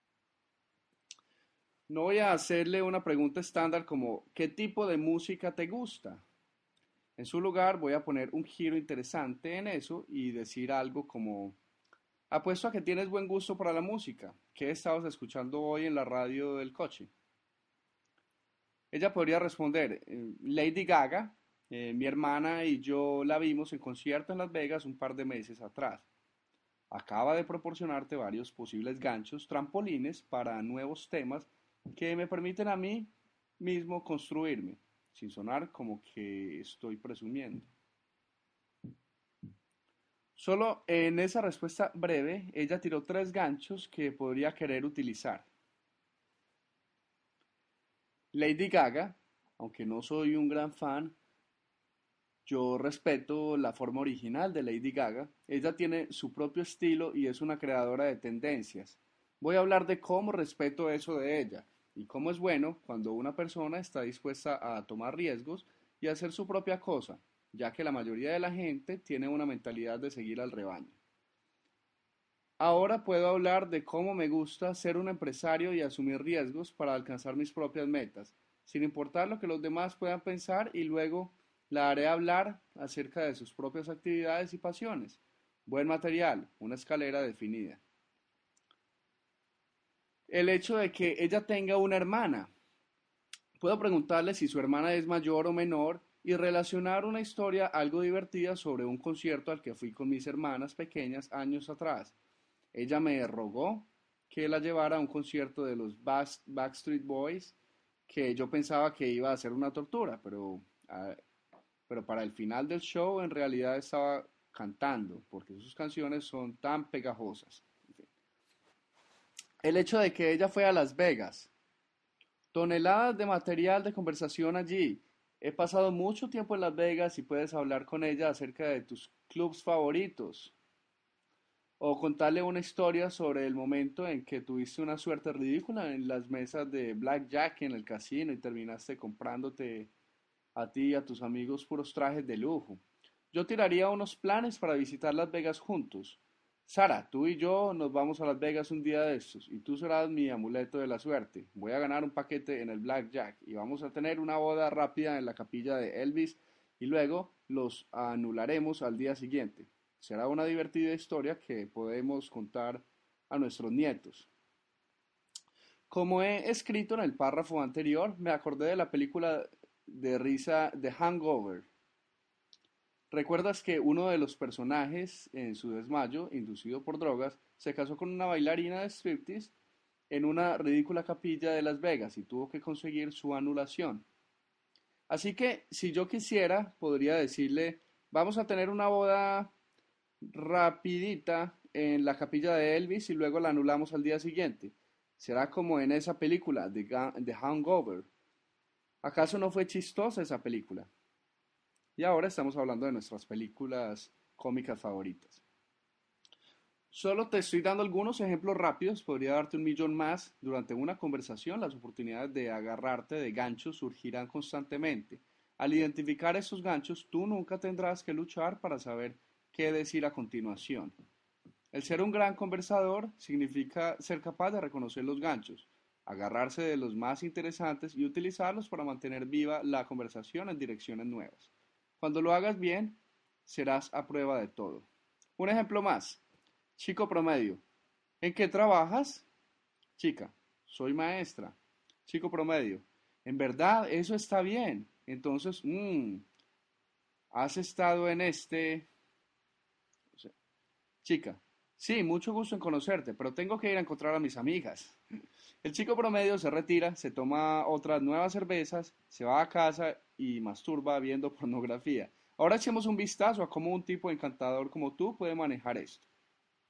Speaker 1: No voy a hacerle una pregunta estándar como ¿qué tipo de música te gusta? En su lugar voy a poner un giro interesante en eso y decir algo como apuesto a que tienes buen gusto para la música. ¿Qué estabas escuchando hoy en la radio del coche? Ella podría responder, Lady Gaga, mi hermana y yo la vimos en concierto en Las Vegas un par de meses atrás. Acaba de proporcionarte varios posibles ganchos, trampolines para nuevos temas que me permiten a mí mismo construirme, sin sonar como que estoy presumiendo. Solo en esa respuesta breve, ella tiró tres ganchos que podría querer utilizar. Lady Gaga, aunque no soy un gran fan, yo respeto la forma original de Lady Gaga. Ella tiene su propio estilo y es una creadora de tendencias. Voy a hablar de cómo respeto eso de ella y cómo es bueno cuando una persona está dispuesta a tomar riesgos y a hacer su propia cosa, ya que la mayoría de la gente tiene una mentalidad de seguir al rebaño. Ahora puedo hablar de cómo me gusta ser un empresario y asumir riesgos para alcanzar mis propias metas, sin importar lo que los demás puedan pensar y luego la haré hablar acerca de sus propias actividades y pasiones. Buen material, una escalera definida. El hecho de que ella tenga una hermana. Puedo preguntarle si su hermana es mayor o menor y relacionar una historia algo divertida sobre un concierto al que fui con mis hermanas pequeñas años atrás. Ella me rogó que la llevara a un concierto de los Backstreet Boys que yo pensaba que iba a ser una tortura, pero para el final del show en realidad estaba cantando, porque sus canciones son tan pegajosas. El hecho de que ella fue a Las Vegas, toneladas de material de conversación allí. He pasado mucho tiempo en Las Vegas y puedes hablar con ella acerca de tus clubs favoritos. O contarle una historia sobre el momento en que tuviste una suerte ridícula en las mesas de blackjack en el casino y terminaste comprándote a ti y a tus amigos puros trajes de lujo. Yo tiraría unos planes para visitar Las Vegas juntos. Sara, tú y yo nos vamos a Las Vegas un día de estos y tú serás mi amuleto de la suerte. Voy a ganar un paquete en el blackjack y vamos a tener una boda rápida en la capilla de Elvis y luego los anularemos al día siguiente. Será una divertida historia que podemos contar a nuestros nietos. Como he escrito en el párrafo anterior, me acordé de la película de risa The Hangover. ¿Recuerdas que uno de los personajes, en su desmayo, inducido por drogas, se casó con una bailarina de striptease en una ridícula capilla de Las Vegas y tuvo que conseguir su anulación? Así que, si yo quisiera, podría decirle, vamos a tener una boda rapidita en la capilla de Elvis y luego la anulamos al día siguiente. Será como en esa película, The Hangover. ¿Acaso no fue chistosa esa película? Y ahora estamos hablando de nuestras películas cómicas favoritas. Solo te estoy dando algunos ejemplos rápidos, podría darte un millón más. Durante una conversación, las oportunidades de agarrarte de ganchos surgirán constantemente. Al identificar esos ganchos, tú nunca tendrás que luchar para saber qué decir a continuación. El ser un gran conversador significa ser capaz de reconocer los ganchos, agarrarse de los más interesantes y utilizarlos para mantener viva la conversación en direcciones nuevas. Cuando lo hagas bien, serás a prueba de todo. Un ejemplo más. Chico promedio. ¿En qué trabajas? Chica. Soy maestra. Chico promedio. En verdad, eso está bien. Entonces, has estado en este... Chica. Sí, mucho gusto en conocerte, pero tengo que ir a encontrar a mis amigas. El chico promedio se retira, se toma otras nuevas cervezas, se va a casa y masturba viendo pornografía. Ahora echemos un vistazo a cómo un tipo encantador como tú puede manejar esto.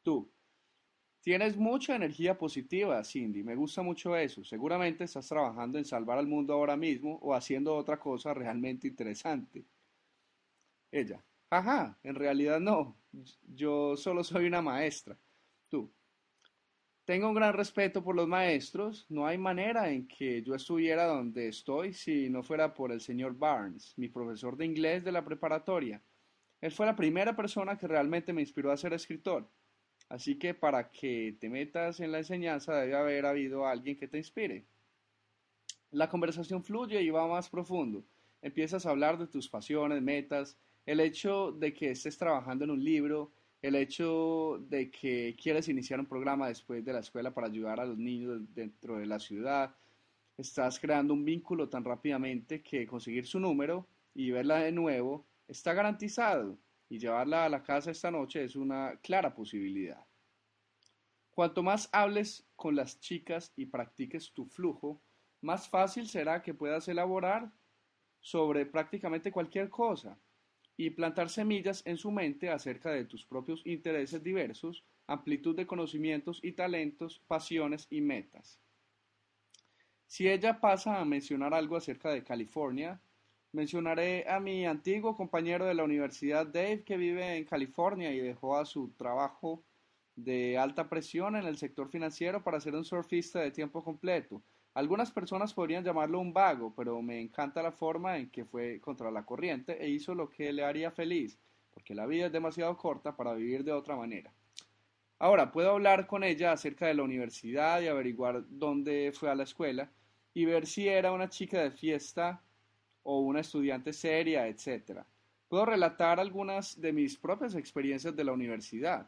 Speaker 1: Tú, tienes mucha energía positiva, Cindy. Me gusta mucho eso. Seguramente estás trabajando en salvar al mundo ahora mismo o haciendo otra cosa realmente interesante. Ella, jaja, en realidad no. Yo solo soy una maestra. Tú, tengo un gran respeto por los maestros. No hay manera en que yo estuviera donde estoy si no fuera por el señor Barnes, mi profesor de inglés de la preparatoria. Él fue la primera persona que realmente me inspiró a ser escritor. Así que para que te metas en la enseñanza debe haber habido alguien que te inspire. La conversación fluye y va más profundo. Empiezas a hablar de tus pasiones, metas, el hecho de que estés trabajando en un libro, el hecho de que quieres iniciar un programa después de la escuela para ayudar a los niños dentro de la ciudad. Estás creando un vínculo tan rápidamente que conseguir su número y verla de nuevo está garantizado y llevarla a la casa esta noche es una clara posibilidad. Cuanto más hables con las chicas y practiques tu flujo, más fácil será que puedas elaborar sobre prácticamente cualquier cosa y plantar semillas en su mente acerca de tus propios intereses diversos, amplitud de conocimientos y talentos, pasiones y metas. Si ella pasa a mencionar algo acerca de California, mencionaré a mi antiguo compañero de la universidad Dave que vive en California y dejó a su trabajo de alta presión en el sector financiero para ser un surfista de tiempo completo. Algunas personas podrían llamarlo un vago, pero me encanta la forma en que fue contra la corriente e hizo lo que le haría feliz, porque la vida es demasiado corta para vivir de otra manera. Ahora, puedo hablar con ella acerca de la universidad y averiguar dónde fue a la escuela y ver si era una chica de fiesta o una estudiante seria, etcétera. Puedo relatar algunas de mis propias experiencias de la universidad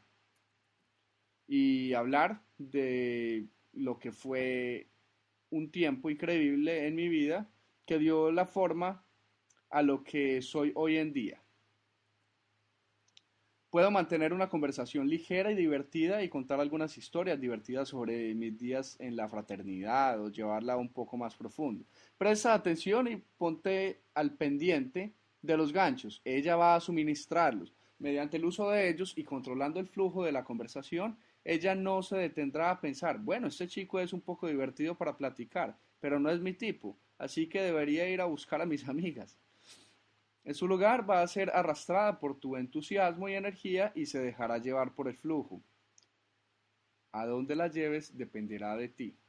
Speaker 1: y hablar de lo que fue un tiempo increíble en mi vida que dio la forma a lo que soy hoy en día. Puedo mantener una conversación ligera y divertida y contar algunas historias divertidas sobre mis días en la fraternidad o llevarla un poco más profundo. Presta atención y ponte al pendiente de los ganchos. Ella va a suministrarlos. Mediante el uso de ellos y controlando el flujo de la conversación, ella no se detendrá a pensar, bueno, este chico es un poco divertido para platicar, pero no es mi tipo, así que debería ir a buscar a mis amigas. En su lugar va a ser arrastrada por tu entusiasmo y energía y se dejará llevar por el flujo. A dónde la lleves dependerá de ti.